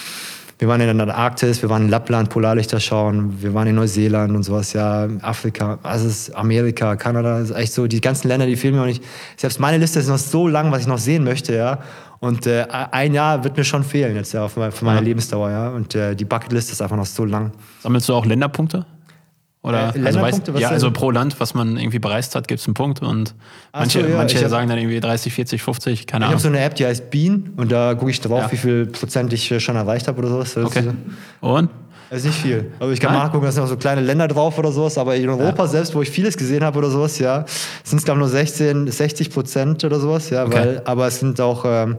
Wir waren in der Arktis, wir waren in Lappland, Polarlichter schauen, wir waren in Neuseeland und sowas, ja, Afrika, also es ist Amerika, Kanada, das ist echt so, die ganzen Länder, die fehlen mir auch nicht. Selbst meine Liste ist noch so lang, was ich noch sehen möchte, ja. Und äh, ein Jahr wird mir schon fehlen jetzt, ja, für meine, für meine Ja. Lebensdauer, ja. Und äh, die Bucketlist ist einfach noch so lang. Sammelst du auch Länderpunkte? Oder Äh, also, Länderpunkte, weißt, was ja, denn? also pro Land, was man irgendwie bereist hat, gibt es einen Punkt und Ach manche, so, ja, manche ich hab- sagen dann irgendwie dreißig, vierzig, fünfzig, keine Ich Ahnung. habe so eine App, die heißt Bean und da gucke ich drauf, Ja. wie viel Prozent ich äh, schon erreicht habe oder sowas. Das Okay. ist, Und? das ist nicht viel. Also ich kann Nein? nachgucken, da sind noch so kleine Länder drauf oder sowas, aber in Europa selbst, wo ich vieles gesehen habe oder sowas, ja, sind es glaube ich nur sechzehn, sechzig Prozent oder sowas, ja, Okay. weil, aber es sind auch, ähm,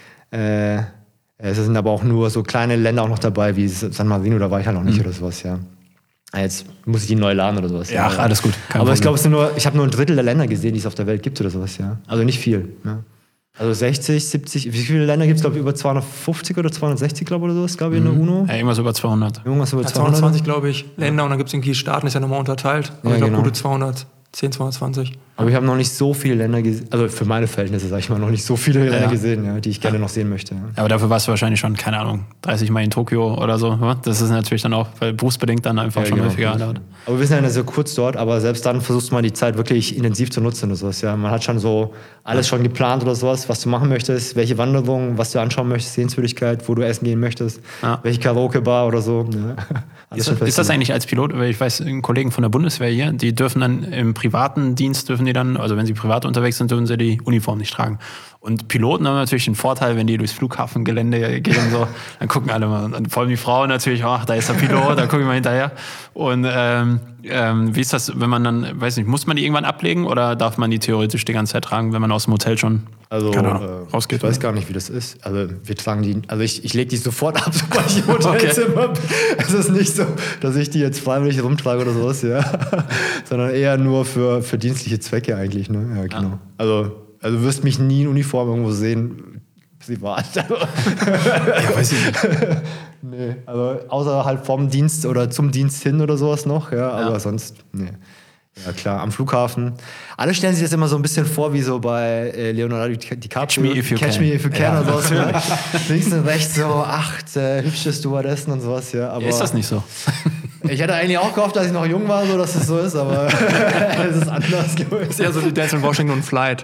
äh, es sind aber auch nur so kleine Länder auch noch dabei, wie San Marino, da war ich halt noch nicht Mhm. oder sowas, ja. Jetzt muss ich die neu laden oder sowas. Ja, ach, alles gut. Kein Aber ich Problem. glaube, es sind nur, ich habe nur ein Drittel der Länder gesehen, die es auf der Welt gibt oder sowas, ja. Also nicht viel. Ja. Also sechzig, siebzig, wie viele Länder gibt es, glaube ich, über zweihundertfünfzig oder zweihundertsechzig, glaube ich, oder sowas, glaube ich, in der UNO? Ja, irgendwas über zweihundert. Irgendwas über Ja, zweihundert. zweihundertzwanzig, glaube ich, Länder und dann gibt es irgendwie Staaten, ist ja nochmal unterteilt. Aber Ja, ich glaube, genau. gute zweihundertzehn, zweihundertzwanzig. Aber ich habe noch nicht so viele Länder gesehen, also für meine Verhältnisse, sage ich mal, noch nicht so viele Länder ja. gesehen, ja, die ich gerne noch sehen möchte. Ja. Aber dafür warst du wahrscheinlich schon, keine Ahnung, dreißig Mal in Tokio oder so. wa? Das ist natürlich dann auch, weil berufsbedingt dann einfach Ja, schon genau. häufiger dauert. Aber wir sind ja so kurz dort, aber selbst dann versuchst man die Zeit wirklich intensiv zu nutzen oder sowas. Ja. Man hat schon so alles schon geplant oder sowas, was du machen möchtest, welche Wanderung, was du anschauen möchtest, Sehenswürdigkeit, wo du essen gehen möchtest, Ja. welche Karaoke-Bar oder so. Ja. Alles Ist, schon das- ist das festgelegt. eigentlich als Pilot, weil ich weiß, Kollegen von der Bundeswehr hier, die dürfen dann im privaten Dienst, dürfen die dann, also wenn sie privat unterwegs sind, dürfen sie die Uniform nicht tragen. Und Piloten haben natürlich den Vorteil, wenn die durchs Flughafengelände gehen, so, dann gucken alle mal, und vor allem die Frauen natürlich, ach, da ist der Pilot, da gucken wir mal hinterher. Und ähm, ähm, wie ist das, wenn man dann, weiß nicht, muss man die irgendwann ablegen oder darf man die theoretisch die ganze Zeit tragen, wenn man aus dem Hotel schon Also, Keine Ahnung, äh, rausgeht, ich weiß oder? gar nicht, wie das ist. Also, wir tragen die, also ich, ich lege die sofort ab, sobald ich im Hotelzimmer bin. Es ist nicht so, dass ich die jetzt freiwillig rumtrage oder sowas, ja. Sondern eher nur für, für dienstliche Zwecke eigentlich, ne? Ja, genau. Ja. Also, also, du wirst mich nie in Uniform irgendwo sehen, privat. Also, Ja, weiß ich nicht. nee, also, außer halt vom Dienst oder zum Dienst hin oder sowas noch, ja, aber Ja. sonst, nee. Ja, klar, am Flughafen. Alle stellen sich das immer so ein bisschen vor, wie so bei äh, Leonardo DiCaprio. Catch me if you Catch can. me if you can Ja. und sowas. Ja. Links und rechts so, acht äh, hübsche Stewardessen und sowas. Ja, aber Ist das nicht so? ich hatte eigentlich auch gehofft, dass ich noch jung war, so dass es so ist, aber es ist anders, glaube ich. Ist eher so wie Dance in Washington Flight.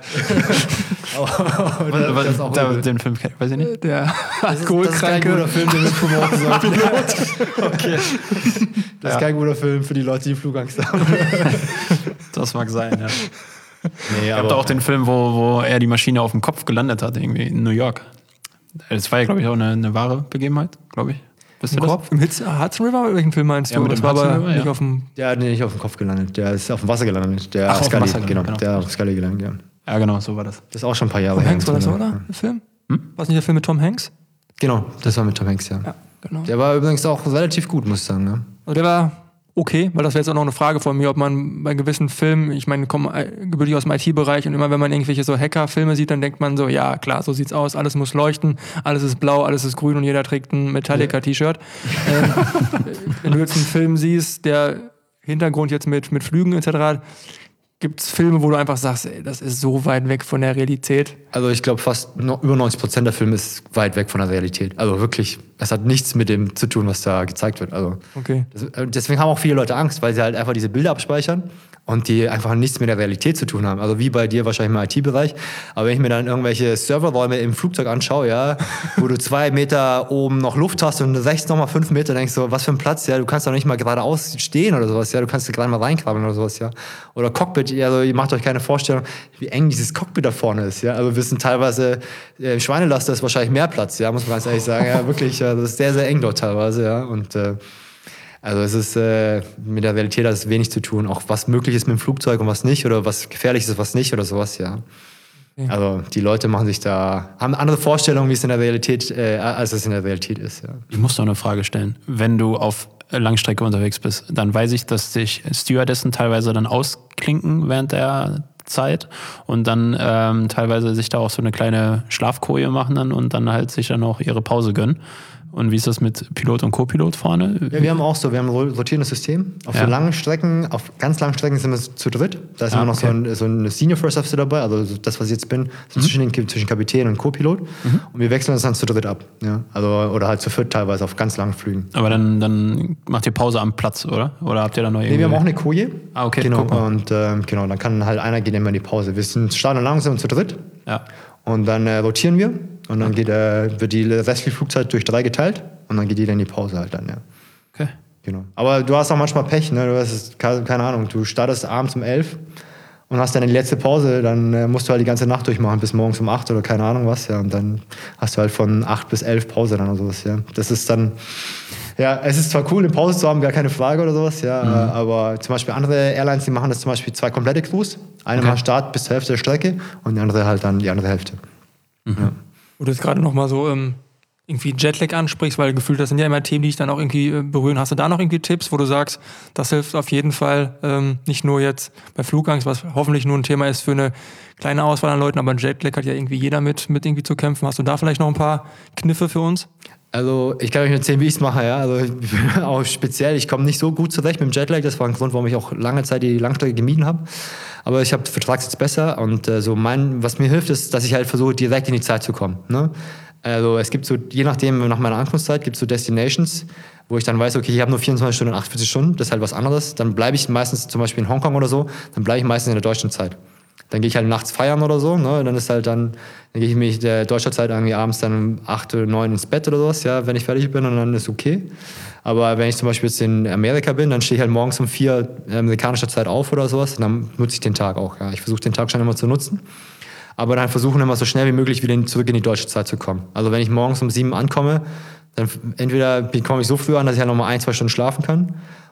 Aber das ist auch da, übel. den Film, kenn- weiß ich nicht. Der Das ist, das ist kein guter Alkoholkranke. Film, den wir promoten sollten. Okay. Das ist Ja. kein guter Film für die Leute, die Flugangst haben. Das mag sein, ja. Nee, Ich habe da auch den Film, wo, wo er die Maschine auf dem Kopf gelandet hat, irgendwie in New York. Das war ja, glaube ich, auch eine, eine wahre Begebenheit, glaube ich. Wisst ihr Im das? Kopf? Im Hitz Hudson River? Welchen Film meinst Ja, du? mit Das dem war Hudson aber River, nicht ja. auf dem. Der hat nicht auf dem Kopf gelandet, der ist auf dem Wasser gelandet. Der Ach, auf dem Scully, Wasser genau. gelandet, Der genau. auf Scully gelandet, ja. Ja, genau, so war das. Das ist auch schon ein paar Jahre Tom her. Hanks war das, Ja. oder? Der Film? War es nicht der Film mit Tom Hanks? Genau, das war mit Tom Hanks, ja. Ja, genau. Der war übrigens auch relativ gut, muss ich sagen. Ne? Also der war okay, weil das wäre jetzt auch noch eine Frage von mir, ob man bei gewissen Filmen, ich meine, ich komme äh, gebürtig aus dem I T-Bereich und immer wenn man irgendwelche so Hacker-Filme sieht, dann denkt man so, ja klar, so sieht's aus, alles muss leuchten, alles ist blau, alles ist grün und jeder trägt ein Metallica-T-Shirt. ähm, wenn du jetzt einen Film siehst, der Hintergrund jetzt mit, mit Flügen et cetera, gibt es Filme, wo du einfach sagst, ey, das ist so weit weg von der Realität. Also ich glaube, fast no, über neunzig Prozent der Filme ist weit weg von der Realität. Also wirklich, es hat nichts mit dem zu tun, was da gezeigt wird. Also Okay. das, äh, deswegen haben auch viele Leute Angst, weil sie halt einfach diese Bilder abspeichern und die einfach nichts mit der Realität zu tun haben. Also wie bei dir wahrscheinlich im I T-Bereich. Aber wenn ich mir dann irgendwelche Serverräume im Flugzeug anschaue, ja, wo du zwei Meter oben noch Luft hast und rechts nochmal fünf Meter, denkst du, was für ein Platz, ja, du kannst doch nicht mal geradeaus stehen oder sowas, ja, du kannst gerade mal reinkrabbeln oder sowas, ja. Oder Cockpit, also ihr macht euch keine Vorstellung, wie eng dieses Cockpit da vorne ist, ja. Also wir wissen teilweise, äh, im Schweinelaster ist wahrscheinlich mehr Platz, ja, muss man ganz ehrlich sagen, ja, wirklich, ja, das ist sehr, sehr eng dort teilweise, ja, und äh, also es ist äh, mit der Realität hat es wenig zu tun, auch was möglich ist mit dem Flugzeug und was nicht oder was gefährlich ist, was nicht oder sowas, ja. Okay. Also die Leute machen sich da, haben andere Vorstellungen, wie es in der Realität, äh, als es in der Realität ist, ja. Ich muss noch eine Frage stellen. Wenn du auf Langstrecke unterwegs bist, dann weiß ich, dass sich Stewardessen teilweise dann ausklinken während der Zeit und dann ähm, teilweise sich da auch so eine kleine Schlafkoje machen dann und dann halt sich dann auch ihre Pause gönnen. Und wie ist das mit Pilot und Co-Pilot vorne? Ja, wir haben auch so, wir haben ein rotierendes System. Auf Ja. so langen Strecken, auf ganz langen Strecken sind wir zu dritt. Da ist Ah, immer noch okay. so ein, so ein Senior First Officer dabei, also so das, was ich jetzt bin, so zwischen, den, zwischen Kapitän und Co-Pilot. Und wir wechseln uns dann zu dritt ab. Ja? Also, oder halt zu viert teilweise auf ganz langen Flügen. Aber dann, dann macht ihr Pause am Platz, oder? Oder habt ihr da noch irgendwie... Nee, wir haben auch eine Koje. Ah, okay, Genau, guck mal. und ähm, genau, dann kann halt einer gehen immer in die Pause. Wir sind starten und langsam zu dritt. Ja. Und dann äh, rotieren wir. Und dann geht, äh, wird die restliche Flugzeit durch drei geteilt. Und dann geht jeder in die Pause halt dann, ja. Okay. Genau. Aber du hast auch manchmal Pech, ne? Du hast, keine Ahnung, du startest abends um elf und hast dann die letzte Pause, dann äh, musst du halt die ganze Nacht durchmachen, bis morgens um acht oder keine Ahnung was, ja. Und dann hast du halt von acht bis elf Pause dann oder sowas, ja. Das ist dann, ja, es ist zwar cool, eine Pause zu haben, gar keine Frage oder sowas, ja. Mhm. Äh, aber zum Beispiel andere Airlines, die machen das zum Beispiel zwei komplette Crews. Eine Okay. mal Start bis zur Hälfte der Strecke und die andere halt dann die andere Hälfte. Ja. Wo du jetzt gerade noch mal so ähm, irgendwie Jetlag ansprichst, weil gefühlt, das sind ja immer Themen, die dich dann auch irgendwie äh, berühren. Hast du da noch irgendwie Tipps, wo du sagst, das hilft auf jeden Fall, ähm, nicht nur jetzt bei Flugangst, was hoffentlich nur ein Thema ist für eine kleine Auswahl an Leuten, aber Jetlag hat ja irgendwie jeder mit, mit irgendwie zu kämpfen. Hast du da vielleicht noch ein paar Kniffe für uns? Also ich kann euch erzählen, wie ich es mache, ja. Also ich bin auch speziell, ich komme nicht so gut zurecht mit dem Jetlag. Das war ein Grund, warum ich auch lange Zeit die Langstrecke gemieden habe. Aber ich habe vertrag's jetzt besser und äh, so mein, was mir hilft, ist, dass ich halt versuche, direkt in die Zeit zu kommen. Ne? Also es gibt so, je nachdem, nach meiner Ankunftszeit, gibt es so Destinations, wo ich dann weiß, okay, ich habe nur vierundzwanzig Stunden und achtundvierzig Stunden, das ist halt was anderes. Dann bleibe ich meistens zum Beispiel in Hongkong oder so, dann bleibe ich meistens in der deutschen Zeit. Dann gehe ich halt nachts feiern oder so, ne? Dann ist halt dann, dann gehe ich mich der deutscher Zeit irgendwie abends dann um acht oder neun ins Bett oder sowas, ja, wenn ich fertig bin und dann ist okay. Aber wenn ich zum Beispiel jetzt in Amerika bin, dann stehe ich halt morgens um vier amerikanischer Zeit auf oder sowas und dann nutze ich den Tag auch, ja. Ich versuche den Tag schon immer zu nutzen. Aber dann versuchen immer so schnell wie möglich wieder zurück in die deutsche Zeit zu kommen. Also wenn ich morgens um sieben ankomme, dann entweder komme ich so früh an, dass ich halt noch mal ein, zwei Stunden schlafen kann.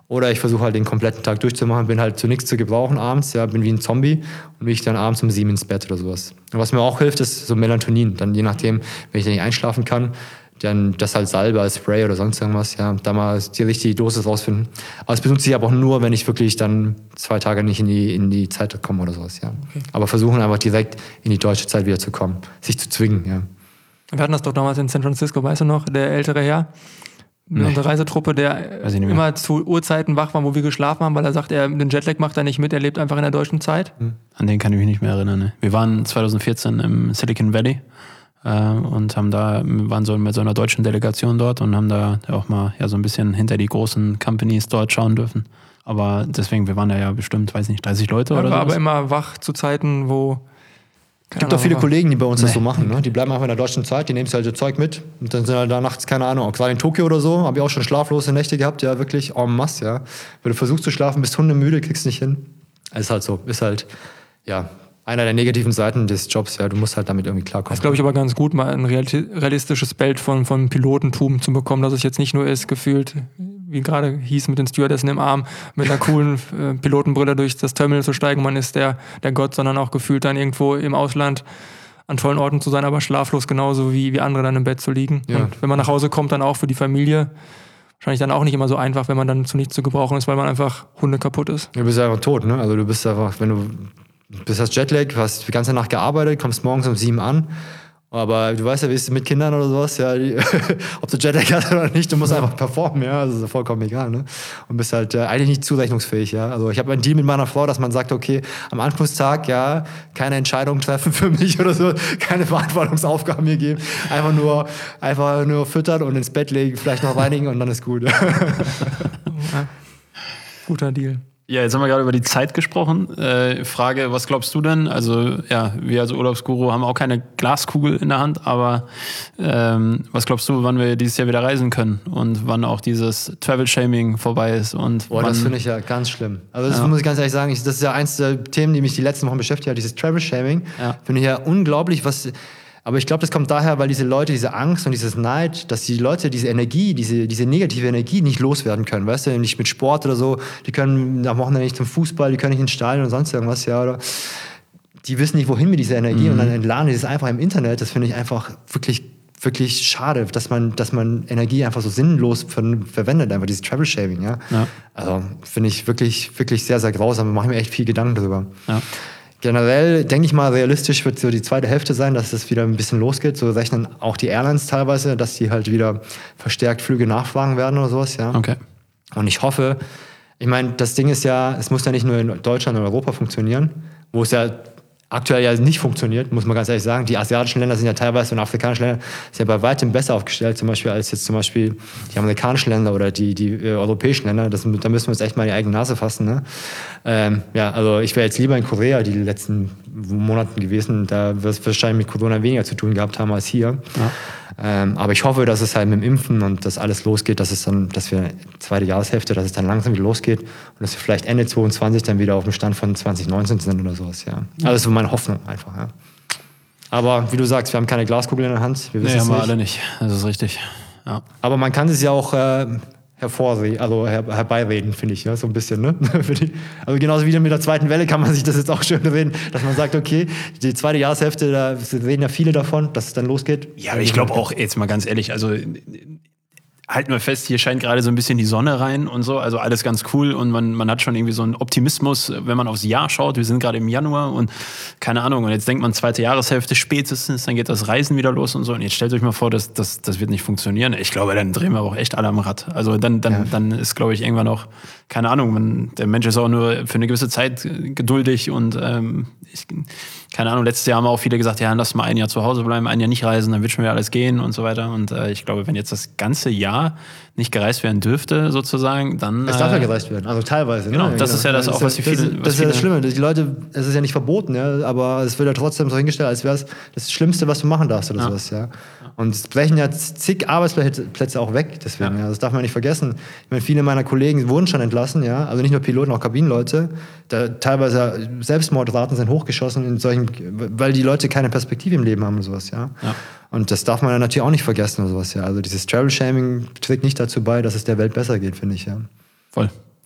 Oder ich versuche halt den kompletten Tag durchzumachen, bin halt zu nichts zu gebrauchen abends, ja, bin wie ein Zombie und liege dann abends um sieben ins Bett oder sowas. Und was mir auch hilft, ist so Melatonin. Dann je nachdem, wenn ich dann nicht einschlafen kann, dann das halt Salbe als Spray oder sonst irgendwas, ja, da mal die richtige Dosis rausfinden. Aber das benutze ich aber auch nur, wenn ich wirklich dann zwei Tage nicht in die, in die Zeit komme oder sowas, ja. Okay. Aber versuchen einfach direkt in die deutsche Zeit wieder zu kommen, sich zu zwingen, ja. Wir hatten das doch damals in San Francisco, weißt du noch, der ältere Herr, nee. unsere Reisetruppe, der immer zu Uhrzeiten wach war, wo wir geschlafen haben, weil er sagt, er den Jetlag macht er nicht mit, er lebt einfach in der deutschen Zeit. An den kann ich mich nicht mehr erinnern. Ne? Wir waren zwanzig vierzehn im Silicon Valley äh, und haben da, waren so mit so einer deutschen Delegation dort und haben da auch mal ja, so ein bisschen hinter die großen Companies dort schauen dürfen. Aber deswegen, wir waren da ja bestimmt, weiß nicht, dreißig Leute ja, oder so. War aber immer wach zu Zeiten, wo... Es gibt auch viele Kollegen, die bei uns nee. das so machen. Ne? Die bleiben einfach in der deutschen Zeit, die nehmen sich halt das Zeug mit und dann sind halt da nachts, keine Ahnung, gerade in Tokio oder so, habe ich auch schon schlaflose Nächte gehabt, ja, wirklich en masse, ja. Wenn du versuchst zu schlafen, bist hundemüde, kriegst nicht hin. Ist halt so, ist halt, ja, einer der negativen Seiten des Jobs, ja, du musst halt damit irgendwie klarkommen. Das ist, glaube ich, aber ganz gut, mal ein realistisches Bild von, von Pilotentum zu bekommen, dass es jetzt nicht nur ist, gefühlt, wie gerade hieß, mit den Stewardessen im Arm, mit einer coolen äh, Pilotenbrille durch das Terminal zu steigen, man ist der, der Gott, sondern auch gefühlt dann irgendwo im Ausland an tollen Orten zu sein, aber schlaflos genauso wie, wie andere dann im Bett zu liegen. Ja. Und wenn man nach Hause kommt, dann auch für die Familie, wahrscheinlich dann auch nicht immer so einfach, wenn man dann zu nichts zu gebrauchen ist, weil man einfach Hunde kaputt ist. Du bist einfach tot, ne? Also du bist einfach, wenn du bist hast Jetlag, hast die ganze Nacht gearbeitet, kommst morgens um sieben an. Aber du weißt ja, wie ist es mit Kindern oder sowas, ja, die, ob du Jetlag hast oder nicht, du musst einfach performen, ja, das ist vollkommen egal, ne? Und bist halt äh, eigentlich nicht zurechnungsfähig, ja. Also ich habe einen Deal mit meiner Frau, dass man sagt, okay, am Ankunftstag, ja, keine Entscheidung treffen für mich oder so, keine Verantwortungsaufgaben mir geben, einfach nur, einfach nur füttern und ins Bett legen, vielleicht noch reinigen und dann ist gut. Ja. Guter Deal. Ja, jetzt haben wir gerade über die Zeit gesprochen. Äh, Frage, was glaubst du denn? Also ja, wir als Urlaubsguru haben auch keine Glaskugel in der Hand, aber ähm, was glaubst du, wann wir dieses Jahr wieder reisen können und wann auch dieses Travel-Shaming vorbei ist? Und Boah, wann, das finde ich ja ganz schlimm. Also das ja. muss ich ganz ehrlich sagen, ich, das ist ja eins der Themen, die mich die letzten Wochen beschäftigt hat, dieses Travel-Shaming. Ja. Finde ich ja unglaublich, was... Aber ich glaube, das kommt daher, weil diese Leute, diese Angst und dieses Neid, dass die Leute diese Energie, diese, diese negative Energie nicht loswerden können, weißt du, nicht mit Sport oder so, die können am Wochenende nicht zum Fußball, die können nicht ins Stadion oder sonst irgendwas, ja, oder die wissen nicht, wohin mit dieser Energie mhm. und dann entladen die das einfach im Internet, das finde ich einfach wirklich, wirklich schade, dass man, dass man Energie einfach so sinnlos ver- verwendet, einfach dieses Travel-Shaming, ja. ja. Also finde ich wirklich, wirklich sehr, sehr grausam, da mache ich mir echt viel Gedanken drüber. Ja. Generell denke ich mal, realistisch wird so die zweite Hälfte sein, dass es wieder ein bisschen losgeht. So rechnen auch die Airlines teilweise, dass die halt wieder verstärkt Flüge nachfragen werden oder sowas, ja. Okay. Und ich hoffe, ich meine, das Ding ist ja, es muss ja nicht nur in Deutschland oder Europa funktionieren, wo es ja aktuell ja nicht funktioniert, muss man ganz ehrlich sagen. Die asiatischen Länder sind ja teilweise und afrikanischen Länder sind ja bei weitem besser aufgestellt, zum Beispiel als jetzt zum Beispiel die amerikanischen Länder oder die, die äh, europäischen Länder. Das, da müssen wir uns echt mal in die eigene Nase fassen. Ne? Ähm, ja, also ich wäre jetzt lieber in Korea die letzten Monaten gewesen. Da wird es wahrscheinlich mit Corona weniger zu tun gehabt haben als hier. Ja. Ähm, aber ich hoffe, dass es halt mit dem Impfen und das alles losgeht, dass es dann, dass wir zweite Jahreshälfte, dass es dann langsam wieder losgeht und dass wir vielleicht Ende zweiundzwanzig dann wieder auf dem Stand von zwanzig neunzehn sind oder sowas, ja. Also das ist so meine Hoffnung einfach, ja. Aber wie du sagst, wir haben keine Glaskugel in der Hand. Wir wissen nee, es haben wir nicht. alle nicht. Das ist richtig. Ja. Aber man kann es ja auch äh, hervorreden, also her, herbeireden, finde ich, ja, so ein bisschen, ne? Also genauso wie mit der zweiten Welle kann man sich das jetzt auch schön reden, dass man sagt, okay, die zweite Jahreshälfte, da reden ja viele davon, dass es dann losgeht. Ja, aber ich glaube auch, jetzt mal ganz ehrlich, also halten wir fest, hier scheint gerade so ein bisschen die Sonne rein und so, also alles ganz cool und man, man hat schon irgendwie so einen Optimismus, wenn man aufs Jahr schaut, wir sind gerade im Januar und keine Ahnung, und jetzt denkt man zweite Jahreshälfte spätestens, dann geht das Reisen wieder los und so und jetzt stellt euch mal vor, das, das, das wird nicht funktionieren. Ich glaube, dann drehen wir auch echt alle am Rad. Also dann, dann, ja. dann ist, glaube ich, irgendwann auch, keine Ahnung, man, der Mensch ist auch nur für eine gewisse Zeit geduldig und ähm, ich, keine Ahnung, letztes Jahr haben auch viele gesagt, ja, lass mal ein Jahr zu Hause bleiben, ein Jahr nicht reisen, dann wird schon wieder alles gehen und so weiter. Und äh, ich glaube, wenn jetzt das ganze Jahr nicht gereist werden dürfte, sozusagen, dann... Es darf ja äh, gereist werden, also teilweise. Genau, ne? das genau. ist ja das, das auch, was die viele... Das, das ist ja das Schlimme, die Leute, es ist ja nicht verboten, ja, aber es wird ja trotzdem so hingestellt, als wäre es das Schlimmste, was du machen darfst oder ja. sowas, ja. Und es brechen ja zig Arbeitsplätze auch weg, deswegen, ja. ja. Das darf man nicht vergessen. Ich meine, viele meiner Kollegen wurden schon entlassen, ja, also nicht nur Piloten, auch Kabinenleute. Da teilweise Selbstmordraten sind hochgeschossen in solchen, weil die Leute keine Perspektive im Leben haben und sowas, ja. ja. Und das darf man ja natürlich auch nicht vergessen oder sowas, ja. Also dieses Travel-Shaming trägt nicht dazu bei, dass es der Welt besser geht, finde ich, ja. Voll.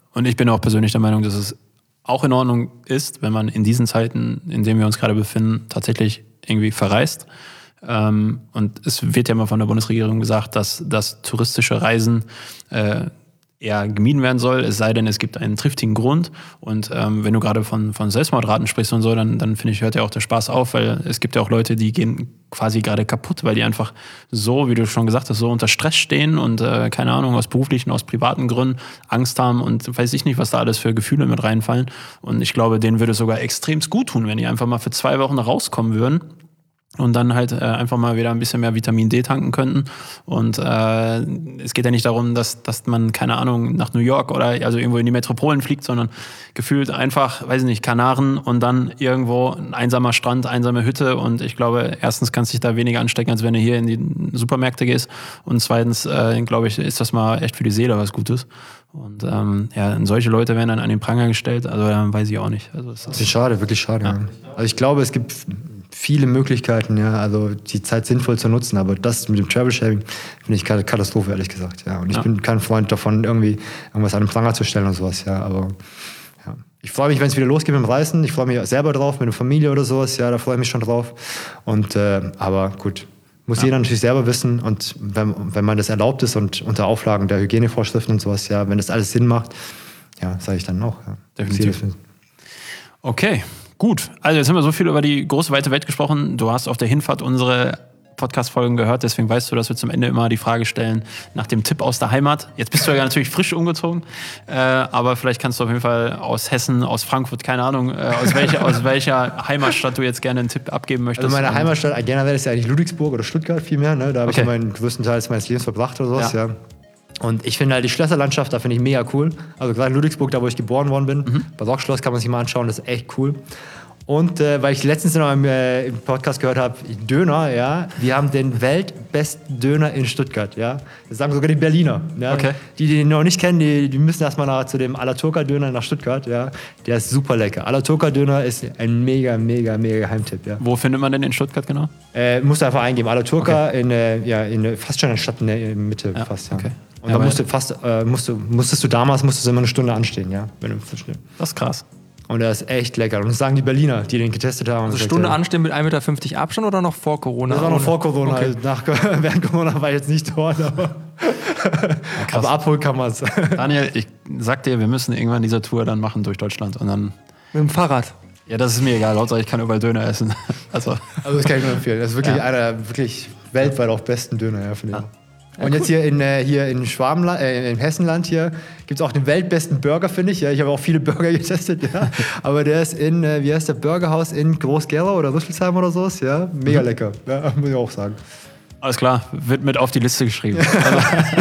Und ich bin auch persönlich der Meinung, dass es auch in Ordnung ist, wenn man in diesen Zeiten, in denen wir uns gerade befinden, tatsächlich irgendwie verreist. Ähm, und es wird ja immer von der Bundesregierung gesagt, dass, dass touristische Reisen äh, eher gemieden werden soll, es sei denn, es gibt einen triftigen Grund. Und ähm, wenn du gerade von, von Selbstmordraten sprichst und so, dann, dann finde ich, hört ja auch der Spaß auf, weil es gibt ja auch Leute, die gehen quasi gerade kaputt, weil die einfach so, wie du schon gesagt hast, so unter Stress stehen und äh, keine Ahnung, aus beruflichen, aus privaten Gründen Angst haben und weiß ich nicht, was da alles für Gefühle mit reinfallen. Und ich glaube, denen würde es sogar extremst gut tun, wenn die einfach mal für zwei Wochen rauskommen würden und dann halt äh, einfach mal wieder ein bisschen mehr Vitamin D tanken könnten. Und äh, es geht ja nicht darum, dass, dass man, keine Ahnung, nach New York oder also irgendwo in die Metropolen fliegt, sondern gefühlt einfach, weiß ich nicht, Kanaren und dann irgendwo ein einsamer Strand, einsame Hütte. Und ich glaube, erstens kannst du dich da weniger anstecken, als wenn du hier in die Supermärkte gehst. Und zweitens, äh, glaube ich, ist das mal echt für die Seele was Gutes. Und ähm, ja, solche Leute werden dann an den Pranger gestellt, also dann weiß ich auch nicht. Also, es das ist schade, wirklich schade. Ja. Also ich glaube, es gibt viele Möglichkeiten, ja, also die Zeit sinnvoll zu nutzen, aber das mit dem Travel-Sharing finde ich Katastrophe, ehrlich gesagt, ja. Und ich ja. bin kein Freund davon, irgendwie irgendwas an den Pranger zu stellen und sowas, ja, aber ja. Ich freue mich, wenn es wieder losgeht mit dem Reisen, ich freue mich selber drauf, mit der Familie oder sowas, ja, da freue ich mich schon drauf und, äh, aber gut, muss ja. jeder natürlich selber wissen und wenn, wenn man das erlaubt ist und unter Auflagen der Hygienevorschriften und sowas, ja, wenn das alles Sinn macht, ja, sage ich dann auch, ja. Definitiv. Okay. Gut, also jetzt haben wir so viel über die große, weite Welt gesprochen. Du hast auf der Hinfahrt unsere Podcast-Folgen gehört, deswegen weißt du, dass wir zum Ende immer die Frage stellen nach dem Tipp aus der Heimat. Jetzt bist du ja natürlich frisch umgezogen, äh, aber vielleicht kannst du auf jeden Fall aus Hessen, aus Frankfurt, keine Ahnung, äh, aus, welcher, aus welcher Heimatstadt du jetzt gerne einen Tipp abgeben möchtest. Also meine Heimatstadt generell ist ja eigentlich Ludwigsburg oder Stuttgart vielmehr, ne? Da habe okay. ich meinen größten Teil meines Lebens verbracht oder sowas, ja. ja. Und ich finde halt die Schlösserlandschaft, da finde ich mega cool. Also gerade in Ludwigsburg, da wo ich geboren worden bin, mhm. Barockschloss kann man sich mal anschauen, das ist echt cool. Und äh, weil ich letztens noch im, äh, im Podcast gehört habe, Döner, ja, wir haben den weltbesten Döner in Stuttgart, ja. Das sagen sogar die Berliner. Ja? Okay. Die, die ihn noch nicht kennen, die, die müssen erstmal nach, zu dem Alaturka-Döner nach Stuttgart, ja. Der ist super lecker. Alaturka-Döner ist ein mega, mega, mega Geheimtipp, ja. Wo findet man denn in Stuttgart genau? Äh, musst du einfach eingeben. Alaturka okay. in, äh, ja, in fast schon in der Stadt in der Mitte, ja, fast, ja. Okay. Und ja, da musst du fast, äh, musst du, musstest du damals musstest du immer eine Stunde anstehen, ja. Wenn du das ist krass. Und der ist echt lecker. Und das sagen die Berliner, die den getestet haben. Also Stunde anstehen mit ein Meter fünfzig Abstand oder noch vor Corona? Das war noch vor Corona. Okay. Nach, während Corona war ich jetzt nicht dort, aber, ja, aber abholen kann man es. Daniel, ich sag dir, wir müssen irgendwann diese Tour dann machen durch Deutschland. Und dann mit dem Fahrrad? Ja, das ist mir egal. Hauptsache ich kann überall Döner essen. Also, also das kann ich nur empfehlen. Das ist wirklich ja. einer der wirklich weltweit auch besten Döner, ja, finde ich. Ja. Ja, und cool. jetzt hier in, äh, hier in Schwabenland, äh, in Hessenland hier gibt es auch den weltbesten Burger, finde ich. Ja, ich habe auch viele Burger getestet, ja. Aber der ist in, äh, wie heißt der, Burgerhaus in Groß-Gerau oder Rüsselsheim oder so. Ja, mega mhm. lecker, ja, muss ich auch sagen. Alles klar, wird mit auf die Liste geschrieben. Also,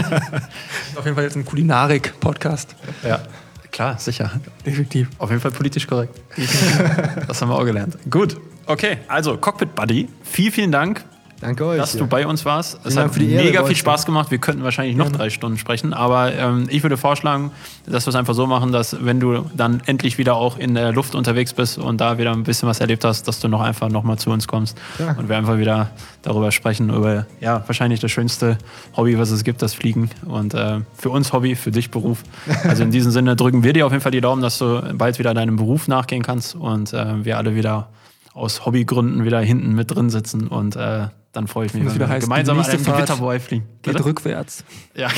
auf jeden Fall jetzt ein Kulinarik-Podcast. Ja, klar, sicher. Definitiv. Auf jeden Fall politisch korrekt. Das haben wir auch gelernt. Gut, okay, also Cockpit Buddy, vielen, vielen Dank. Danke euch. Dass ja. du bei uns warst. Es Vielen hat für die Ehre, mega Leute. viel Spaß gemacht. Wir könnten wahrscheinlich noch drei Stunden sprechen, aber ähm, ich würde vorschlagen, dass wir es einfach so machen, dass wenn du dann endlich wieder auch in der Luft unterwegs bist und da wieder ein bisschen was erlebt hast, dass du noch einfach nochmal zu uns kommst ja. und wir einfach wieder darüber sprechen, über ja wahrscheinlich das schönste Hobby, was es gibt, das Fliegen. Und äh, für uns Hobby, für dich Beruf. Also in diesem Sinne drücken wir dir auf jeden Fall die Daumen, dass du bald wieder deinem Beruf nachgehen kannst und äh, wir alle wieder aus Hobbygründen wieder hinten mit drin sitzen und äh, dann freue ich mich, wenn wir heißt, gemeinsam an einem Gewitter vorbeifliegen. Geht Bitte? Rückwärts. Ja.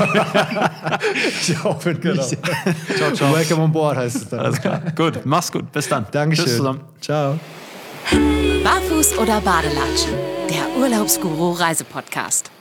Ich hoffe nicht. Ciao, ciao. Welcome on board heißt es dann. Alles klar. Gut, mach's gut. Bis dann. Dankeschön. Tschüss zusammen. Ciao. Barfuß oder Badelatschen? Der Urlaubsguru Reisepodcast.